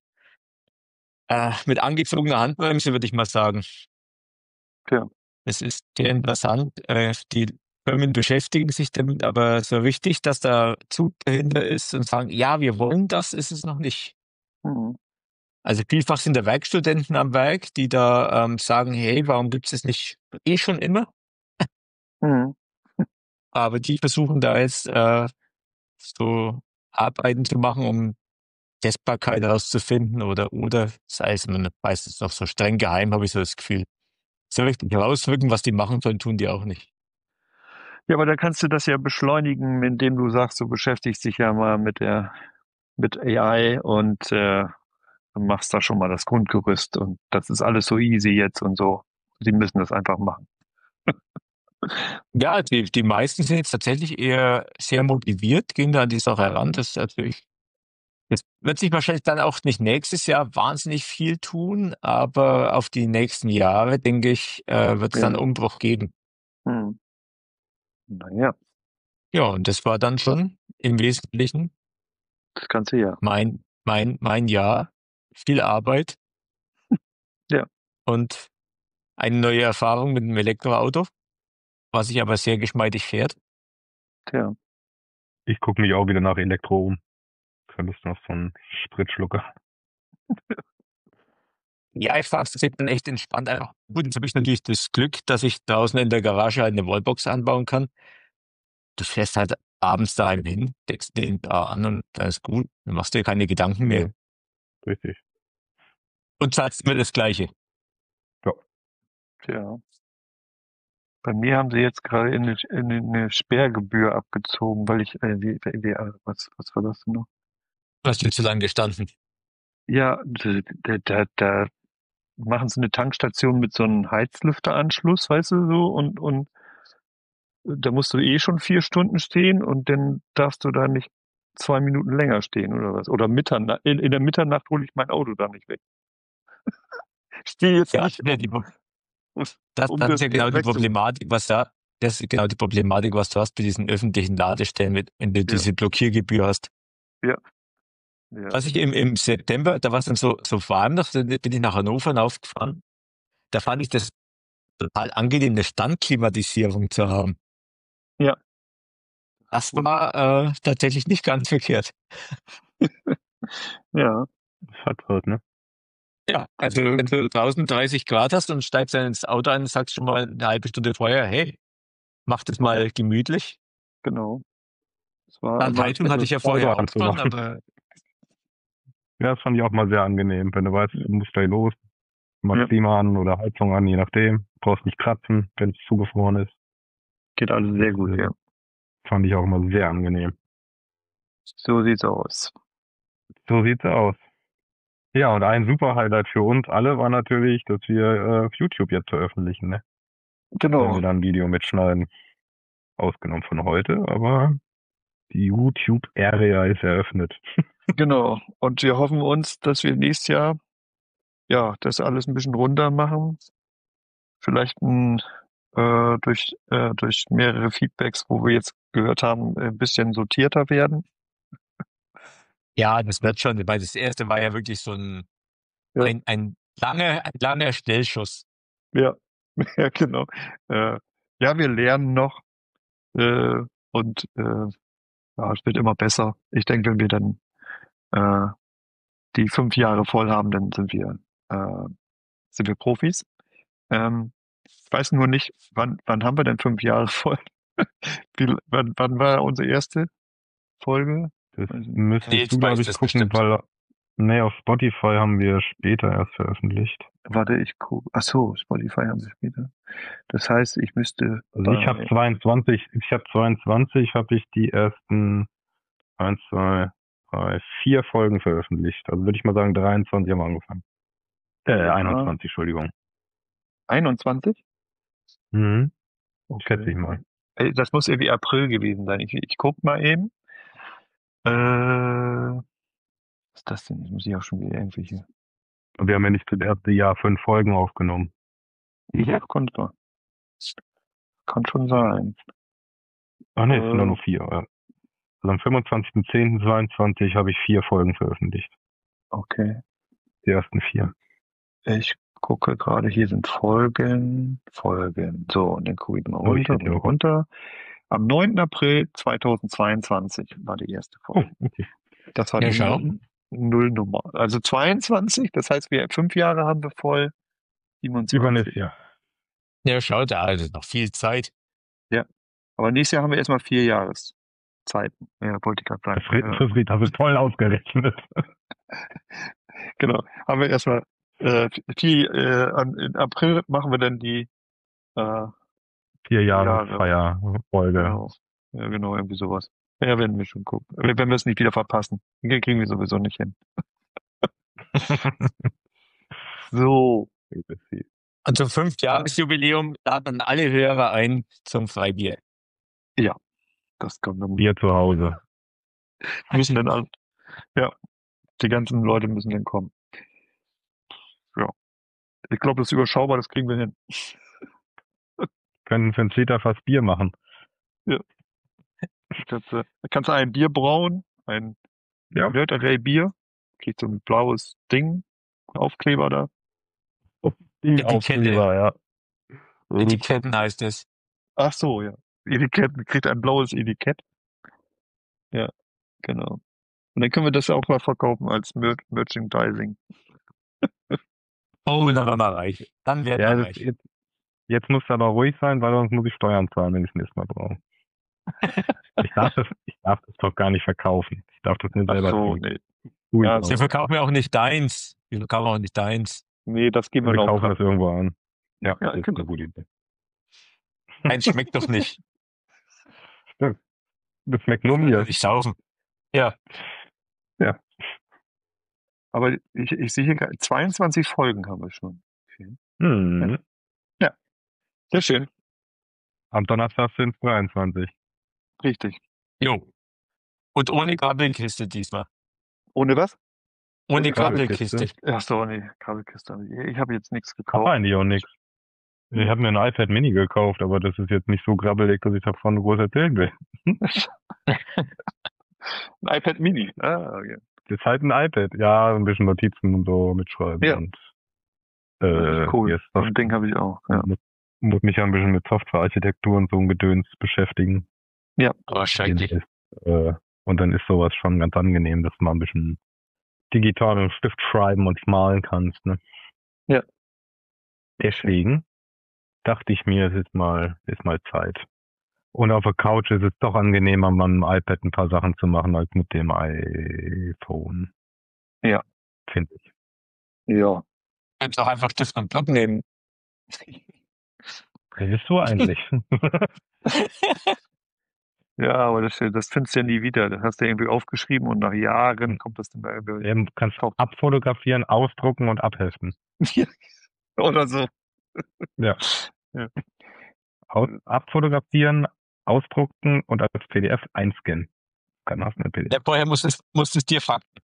Speaker 3: äh, mit angezogener Handbremse, würde ich mal sagen.
Speaker 2: Ja.
Speaker 3: Es ist sehr interessant. Äh, die Firmen beschäftigen sich damit, aber so richtig, dass da Zug dahinter ist und sagen, ja, wir wollen das, ist es noch nicht.
Speaker 2: Mhm.
Speaker 3: Also vielfach sind da Werkstudenten am Werk, die da ähm, sagen, hey, warum gibt es das nicht eh schon immer?
Speaker 2: Mhm.
Speaker 3: Aber die versuchen da jetzt äh, so Arbeiten zu machen, um Testbarkeit herauszufinden oder oder sei es man meistens noch so streng geheim, habe ich so das Gefühl. So richtig herauswirken, was die machen sollen, tun die auch nicht.
Speaker 2: Ja, aber da kannst du das ja beschleunigen, indem du sagst, du beschäftigst dich ja mal mit der mit A I und äh, machst da schon mal das Grundgerüst und das ist alles so easy jetzt und so. Sie müssen das einfach machen.
Speaker 3: Ja, die, die meisten sind jetzt tatsächlich eher sehr motiviert, gehen da an die Sache heran. Das ist natürlich, das wird sich wahrscheinlich dann auch nicht nächstes Jahr wahnsinnig viel tun, aber auf die nächsten Jahre, denke ich, äh, wird es
Speaker 2: Ja.
Speaker 3: dann Umbruch geben.
Speaker 2: Hm. Naja,
Speaker 3: Ja, und das war dann schon im Wesentlichen
Speaker 2: das ganze Jahr.
Speaker 3: mein, mein, mein Jahr. Viel Arbeit.
Speaker 2: Ja.
Speaker 3: Und eine neue Erfahrung mit einem Elektroauto. was sich aber sehr geschmeidig fährt.
Speaker 2: Tja,
Speaker 4: Ich gucke mich auch wieder nach Elektro um. Keine Lust auf so einen Spritschlucker.
Speaker 3: Ja, ich fahre es dann echt entspannt einfach. Gut, jetzt habe ich natürlich das Glück, dass ich draußen in der Garage halt eine Wallbox anbauen kann. Du fährst halt abends daheim hin, deckst den da an und da ist gut. Dann machst du dir keine Gedanken mehr.
Speaker 4: Richtig.
Speaker 3: Und zahlst immer das Gleiche.
Speaker 2: tja. Bei mir haben sie jetzt gerade eine, eine, eine Sperrgebühr abgezogen, weil ich, äh, wie, wie, äh, was, was war das denn noch?
Speaker 3: Hast du zu lange gestanden?
Speaker 2: Ja, da, da, da, da machen sie eine Tankstation mit so einem Heizlüfteranschluss, weißt du, so, und, und da musst du eh schon vier Stunden stehen und dann darfst du da nicht zwei Minuten länger stehen oder was. Oder Mitternacht, in, in der Mitternacht hole ich mein Auto da nicht weg. Ich stehe jetzt
Speaker 3: Ja,
Speaker 2: nicht
Speaker 3: ja, die,
Speaker 2: um,
Speaker 3: das,
Speaker 2: um
Speaker 3: das ist ja
Speaker 2: das
Speaker 3: genau die
Speaker 2: wegzuholen.
Speaker 3: Problematik, was da, das ist genau die Problematik, was du hast bei diesen öffentlichen Ladestellen, mit, wenn du
Speaker 2: Ja.
Speaker 3: diese Blockiergebühr hast.
Speaker 2: Ja.
Speaker 3: Was ich im, im September, da war es dann so, so warm, noch, da bin ich nach Hannover aufgefahren. Da fand ich das total angenehm, eine Standklimatisierung zu haben.
Speaker 2: Ja.
Speaker 3: Das war äh, tatsächlich nicht ganz verkehrt.
Speaker 2: Ja.
Speaker 4: Das hat was, ne?
Speaker 3: Ja, also wenn du draußen dreißig Grad hast und steigst dann ins Auto ein und sagst schon mal eine halbe Stunde vorher, hey, mach das mal gemütlich.
Speaker 2: Genau. Es war
Speaker 3: Dann
Speaker 2: aber
Speaker 3: Heizung hatte ich ja vorher
Speaker 4: Auto
Speaker 3: auch dran,
Speaker 4: anzumachen.
Speaker 3: aber
Speaker 4: Ja, das fand ich auch mal sehr angenehm. Wenn du weißt, du musst gleich los, mach
Speaker 2: Ja.
Speaker 4: Klima an oder Heizung an, je nachdem. Brauchst nicht kratzen, wenn es zugefroren ist.
Speaker 2: geht alles sehr gut, ja.
Speaker 4: Fand ich auch immer sehr angenehm.
Speaker 2: So sieht's aus.
Speaker 4: So sieht's aus. Ja, und ein super Highlight für uns alle war natürlich, dass wir äh, auf YouTube jetzt veröffentlichen, ne? Wenn
Speaker 2: Genau.
Speaker 4: wir dann ein Video mitschneiden. Ausgenommen von heute, aber die YouTube-Area ist eröffnet.
Speaker 2: Genau. Und wir hoffen uns, dass wir nächstes Jahr, ja, das alles ein bisschen runter machen. Vielleicht ein, äh, durch, äh, durch mehrere Feedbacks, wo wir jetzt gehört haben, ein bisschen sortierter werden.
Speaker 3: ja, das wird schon, weil das erste war ja wirklich so ein,
Speaker 2: Ja.
Speaker 3: ein, ein langer, ein langer Schnellschuss.
Speaker 2: Ja, ja, genau. Äh, ja, wir lernen noch äh, und äh, ja, es wird immer besser. Ich denke, wenn wir dann äh, die fünf Jahre voll haben, dann sind wir äh, sind wir Profis. Ähm, ich weiß nur nicht, wann wann haben wir denn fünf Jahre voll? Wie, wann, wann war unsere erste Folge?
Speaker 4: Das
Speaker 2: Weiß nicht.
Speaker 4: müsstest
Speaker 3: Nils
Speaker 4: du, glaube
Speaker 3: weiß
Speaker 4: ich,
Speaker 3: das
Speaker 4: gucken,
Speaker 3: bestimmt.
Speaker 4: weil, nee, auf Spotify haben wir später erst veröffentlicht.
Speaker 2: Warte, ich gucke. Ach so, Spotify haben wir später. Das heißt, ich müsste
Speaker 4: Also ich habe zweiundzwanzig, ich habe zweiundzwanzig, habe ich die ersten eins, zwei, drei, vier Folgen veröffentlicht. Also würde ich mal sagen, dreiundzwanzig haben wir angefangen. Äh,
Speaker 2: Ja.
Speaker 4: einundzwanzig, Entschuldigung.
Speaker 2: einundzwanzig?
Speaker 4: Mhm.
Speaker 2: Okay.
Speaker 4: Schätze ich mal.
Speaker 2: Ey, das muss irgendwie April gewesen sein. Ich, ich guck mal eben. Äh, was ist das denn? Jetzt muss ich auch schon wieder irgendwelche.
Speaker 4: Und wir haben ja nicht das erste Jahr fünf Folgen aufgenommen.
Speaker 2: Ja, konnte. Kann schon sein.
Speaker 4: Ach nee, es sind
Speaker 2: Äh.
Speaker 4: nur noch vier. Ja. Also am fünfundzwanzigsten zehnten zweiundzwanzig habe ich vier Folgen veröffentlicht.
Speaker 2: Okay.
Speaker 4: Die ersten vier.
Speaker 2: Ich gucke gerade, hier sind Folgen, Folgen. So, und dann gucke ich mal
Speaker 4: Oh, ich
Speaker 2: runter,
Speaker 4: hätte ja auch-
Speaker 2: runter. Am neunten April zweitausendzweiundzwanzig war die erste
Speaker 4: Oh,
Speaker 2: Folge.
Speaker 4: okay.
Speaker 2: Das war
Speaker 3: Ja,
Speaker 2: die
Speaker 3: schau.
Speaker 2: Null- Nullnummer. Also zweiundzwanzig, das heißt, wir fünf Jahre haben wir voll. siebenundzwanzig.
Speaker 4: Übernächstes Jahr.
Speaker 3: Ja, schau, da ist noch viel Zeit.
Speaker 2: Aber nächstes Jahr haben wir erstmal vier Jahreszeiten. Ja, wollte ich gerade sagen.
Speaker 4: Das,
Speaker 2: Ja,
Speaker 4: das, das ist toll ausgerechnet.
Speaker 2: genau. Haben wir erstmal äh, vier, äh, an- in April machen wir dann die äh,
Speaker 4: Vier
Speaker 2: Jahre.
Speaker 4: Jahresfeierfolge.
Speaker 2: Genau. Ja, genau, irgendwie sowas. Ja, werden wir schon gucken. Wenn wir es nicht wieder verpassen. Den kriegen wir sowieso nicht hin. So.
Speaker 3: Und zum Fünfjahresjubiläum laden alle Hörer ein zum Freibier.
Speaker 2: Das kommt dann.
Speaker 4: Wir zu Hause.
Speaker 2: Müssen dann an. Ja. Die ganzen Leute müssen dann kommen. Ja. Ich glaube, das ist überschaubar, das kriegen wir hin.
Speaker 4: Können fünf Liter fast Bier machen.
Speaker 2: Kannst, du- kannst du ein Bier brauen, ein
Speaker 4: Ja.
Speaker 2: Nerd-Array Bier, kriegst so ein blaues Ding, Aufkleber da.
Speaker 4: Die
Speaker 3: Etikette.
Speaker 4: Aufkleber, ja.
Speaker 3: Etiketten heißt es.
Speaker 2: Ach so, ja. Etikett, kriegt ein blaues Etikett. Ja, genau. Und dann können wir das ja auch mal verkaufen als Mer Merchandising.
Speaker 3: Oh, dann werden wir reich. Dann werden
Speaker 4: Ja,
Speaker 3: wir
Speaker 4: das,
Speaker 3: reich.
Speaker 4: jetzt, jetzt muss es aber ruhig sein, weil sonst muss ich Steuern zahlen, wenn ich es nächstes Mal brauche. Ich darf das, ich darf das doch gar nicht verkaufen. Ich darf das nur
Speaker 2: Ach
Speaker 4: selber
Speaker 2: so,
Speaker 4: trinken.
Speaker 2: nee.
Speaker 4: Ui,
Speaker 2: Ja,
Speaker 4: auch.
Speaker 3: Wir verkaufen ja auch nicht deins. Wir verkaufen auch nicht deins.
Speaker 2: Nee, das geben wir
Speaker 4: Wir
Speaker 2: noch.
Speaker 4: kaufen das irgendwo an. Ja,
Speaker 2: Ja,
Speaker 4: das ist
Speaker 2: genau.
Speaker 4: eine gute Idee.
Speaker 3: Deins schmeckt doch nicht.
Speaker 4: Stimmt. Das schmeckt nur
Speaker 3: Das
Speaker 4: mir.
Speaker 3: will ich saufen. Ja.
Speaker 2: Aber ich, ich sehe hier gerade, zweiundzwanzig Folgen haben wir schon. Okay.
Speaker 4: Hm.
Speaker 2: Sehr schön.
Speaker 4: Am Donnerstag sind es dreiundzwanzig.
Speaker 2: Richtig.
Speaker 3: Jo. Und ohne Grabbelkiste diesmal.
Speaker 2: Ohne was?
Speaker 3: Ohne
Speaker 4: Ohne
Speaker 3: Grabbelkiste.
Speaker 2: Ach so, nee, Kabelkiste. Ich habe jetzt nichts
Speaker 4: Hab
Speaker 2: gekauft.
Speaker 4: eigentlich auch nichts. Ich habe mir ein iPad Mini gekauft, aber das ist jetzt nicht so grabbelig, dass ich davon groß erzählen will.
Speaker 2: Ein iPad Mini. Ah, okay.
Speaker 4: Das ist halt ein iPad. Ja, ein bisschen Notizen und so mitschreiben.
Speaker 2: Ja.
Speaker 4: Und,
Speaker 2: Das
Speaker 4: äh,
Speaker 2: ist cool.
Speaker 4: jetzt
Speaker 2: So ein Ding habe ich auch. Ja.
Speaker 4: muss, muss mich ja ein bisschen mit Softwarearchitektur und so ein Gedöns beschäftigen.
Speaker 3: Wahrscheinlich.
Speaker 4: Ist, äh, und dann ist sowas schon ganz angenehm, dass man ein bisschen digital mit dem Stift schreiben und malen kannst. Ne?
Speaker 2: Ja.
Speaker 4: Deswegen dachte ich mir, es ist mal, ist mal Zeit. Und auf der Couch ist es doch angenehmer, mit dem iPad ein paar Sachen zu machen, als mit dem iPhone.
Speaker 2: Ja.
Speaker 4: Finde ich.
Speaker 2: Ja.
Speaker 3: Du kannst auch einfach Stift und Block nehmen.
Speaker 4: Redest du eigentlich?
Speaker 2: Ja, aber das, das findest du ja nie wieder. Das hast du irgendwie aufgeschrieben und nach Jahren kommt das dann bei irgendwie.
Speaker 4: Du kannst abfotografieren, ausdrucken und abheften.
Speaker 2: Oder so.
Speaker 4: Ja.
Speaker 2: Ja.
Speaker 4: Aus, abfotografieren, ausdrucken und als P D F einscannen. Dann hast du eine P D F.
Speaker 3: Ja, vorher musst es, musst es dir fakten.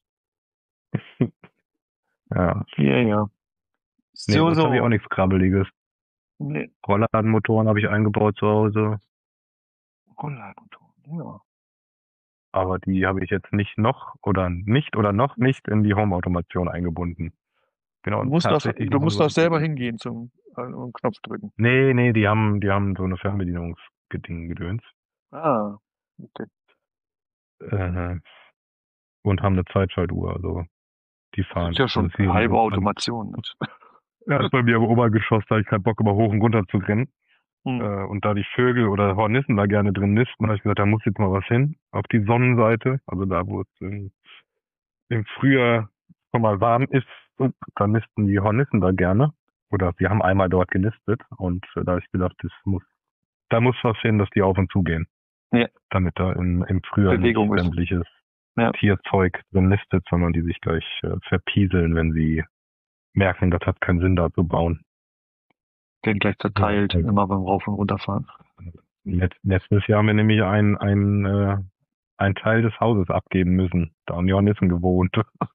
Speaker 4: Ja.
Speaker 2: Ja, ja.
Speaker 4: Nee,
Speaker 2: So,
Speaker 4: das
Speaker 2: so.
Speaker 4: habe ich auch nichts Krabbeliges.
Speaker 2: Nee.
Speaker 4: Rollladenmotoren habe ich eingebaut zu Hause,
Speaker 2: Rollladenmotor. Ja.
Speaker 4: aber die habe ich jetzt nicht noch oder nicht oder noch nicht in die Home-Automation eingebunden. Genau.
Speaker 2: Du musst, doch,
Speaker 4: tatsächlich
Speaker 2: du
Speaker 4: noch
Speaker 2: musst
Speaker 4: über-
Speaker 2: doch selber hingehen zum äh, und Knopf drücken.
Speaker 4: Nee, nee, die haben, die haben so eine Fernbedienungsgeding gedöns.
Speaker 2: Ah. Okay.
Speaker 4: Äh, und haben eine Zeitschaltuhr, also die fahren.
Speaker 2: Das ist ja schon
Speaker 4: Das ist
Speaker 2: halbe
Speaker 4: hier-
Speaker 2: Automation.
Speaker 4: Ja, ist bei mir im Obergeschoss, da habe ich keinen Bock, immer hoch und runter zu rennen.
Speaker 2: Hm.
Speaker 4: Äh, und da die Vögel oder Hornissen da gerne drin nisten, habe ich gesagt, da muss jetzt mal was hin. Auf die Sonnenseite, also da, wo es im, im Frühjahr schon mal warm ist, da nisten die Hornissen da gerne. Oder sie haben einmal dort genistet und äh, da habe ich gedacht, das muss, da muss was hin, dass die auf und zu gehen.
Speaker 2: Ja.
Speaker 4: Damit da im, im Frühjahr
Speaker 2: Bewegung
Speaker 4: nicht
Speaker 2: ist.
Speaker 4: sämtliches
Speaker 2: Ja.
Speaker 4: Tierzeug drin nistet, sondern die sich gleich äh, verpieseln, wenn sie merken, das hat keinen Sinn da zu bauen.
Speaker 2: Den gleich verteilt,
Speaker 4: Ja.
Speaker 2: immer beim Rauf- und Runterfahren.
Speaker 4: Let, letztes Jahr haben wir nämlich ein, ein, äh, ein Teil des Hauses abgeben müssen. Da haben die Hornissen gewohnt.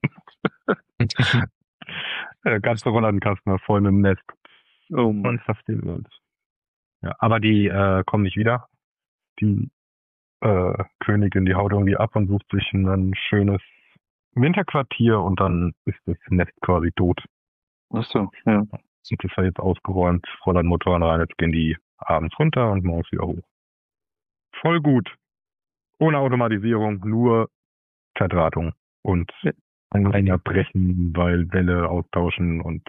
Speaker 4: Der ganze Rollladenkasten war voll mit dem Nest.
Speaker 2: Oh Mann.
Speaker 4: Und fast den Welt. Ja, aber die äh, kommen nicht wieder. Die äh, Königin, die haut irgendwie ab und sucht sich ein schönes Winterquartier und dann ist das Nest quasi tot.
Speaker 2: Ach so, ja.
Speaker 4: Und das ist ja jetzt ausgeräumt, Rollladenmotoren rein, jetzt gehen die abends runter und morgens wieder hoch. Voll gut. Ohne Automatisierung, nur Verdrahtung und
Speaker 2: Ja.
Speaker 4: Anhänger brechen, weil Welle austauschen und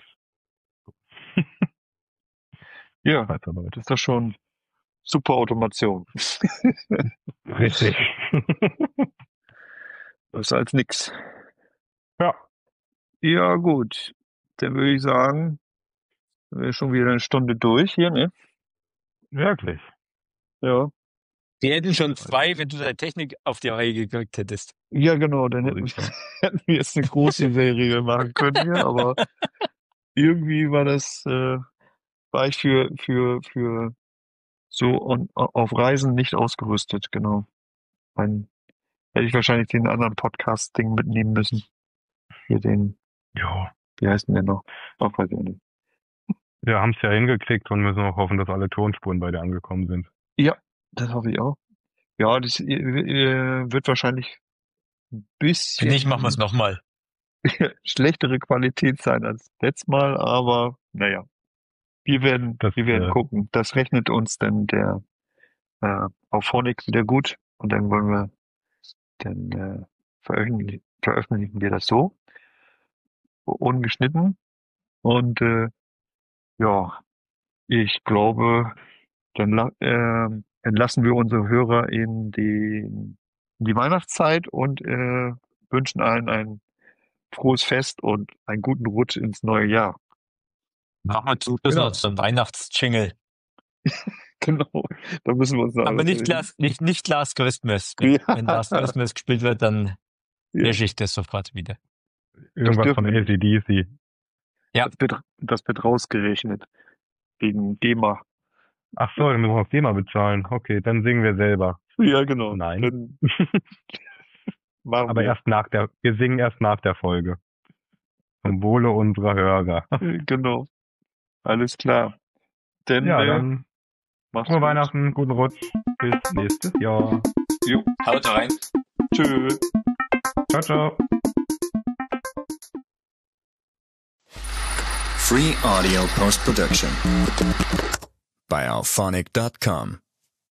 Speaker 2: Ja,
Speaker 4: weiß aber
Speaker 2: das ist doch schon super Automation.
Speaker 4: richtig.
Speaker 2: Besser als nix.
Speaker 4: Ja.
Speaker 2: Ja, gut. Dann würde ich sagen, sind wir schon wieder eine Stunde durch hier, ne?
Speaker 4: Wirklich.
Speaker 2: Ja.
Speaker 3: Wir hätten schon zwei, wenn du deine Technik auf die Reihe gekriegt hättest.
Speaker 2: Ja, genau, dann
Speaker 4: So
Speaker 2: hätten,
Speaker 4: sieht's aus.
Speaker 2: hätten wir jetzt eine große Serie machen können hier, aber irgendwie war das, äh, war ich für, für, für so on, auf Reisen nicht ausgerüstet, genau. Dann hätte ich wahrscheinlich den anderen Podcast-Ding mitnehmen müssen. Hier den,
Speaker 4: Ja.
Speaker 2: wie heißt denn der noch? Ach, weiß ich nicht.
Speaker 4: Wir haben es ja hingekriegt und müssen auch hoffen, dass alle Tonspuren bei dir angekommen sind.
Speaker 2: Das hoffe ich auch. Ja, das äh, äh, wird wahrscheinlich ein bisschen
Speaker 3: Wenn nicht, machen wir es nochmal.
Speaker 2: schlechtere Qualität sein als letztes Mal, aber naja. Wir werden,
Speaker 4: Das,
Speaker 2: wir werden
Speaker 4: äh,
Speaker 2: gucken. Das rechnet uns denn der äh, auf Phonic wieder gut und dann wollen wir, dann äh, veröffentlichen, veröffentlichen wir das so, ungeschnitten. Und äh, ja, ich glaube, dann la äh, entlassen wir unsere Hörer in die, in die Weihnachtszeit und äh, wünschen allen ein frohes Fest und einen guten Rutsch ins neue Jahr.
Speaker 3: Machen wir zum Schluss
Speaker 4: Genau.
Speaker 3: noch so einen Weihnachtsjingle.
Speaker 2: Genau, da müssen wir uns noch
Speaker 3: Aber
Speaker 2: alles
Speaker 3: nicht
Speaker 2: überlegen.
Speaker 3: Last, nicht, nicht Last Christmas. Wenn,
Speaker 2: Ja.
Speaker 3: wenn Last Christmas gespielt wird, dann
Speaker 2: Ja.
Speaker 3: lösche ich das sofort wieder.
Speaker 4: Irgendwas
Speaker 2: dürfen
Speaker 4: von
Speaker 2: wir
Speaker 4: A C D C.
Speaker 3: Ja.
Speaker 2: Das wird, das wird rausgerechnet. Wegen GEMA.
Speaker 4: Ach so, dann müssen wir auch GEMA bezahlen. Okay, dann singen wir selber.
Speaker 2: Ja, genau.
Speaker 4: Nein.
Speaker 2: Dann machen
Speaker 4: Aber
Speaker 2: wir.
Speaker 4: erst nach der, wir singen erst nach der Folge. Zum Wohle unserer Hörer.
Speaker 2: Genau. Alles klar. Denn,
Speaker 4: Ja,
Speaker 2: äh,
Speaker 4: dann
Speaker 2: mach's
Speaker 4: frohe
Speaker 2: gut.
Speaker 4: Weihnachten, guten Rutsch. Bis nächstes Jahr.
Speaker 2: Jo.
Speaker 3: Haut rein.
Speaker 2: Tschö.
Speaker 4: Ciao, ciao.
Speaker 1: Free audio post production by alphonic dot com.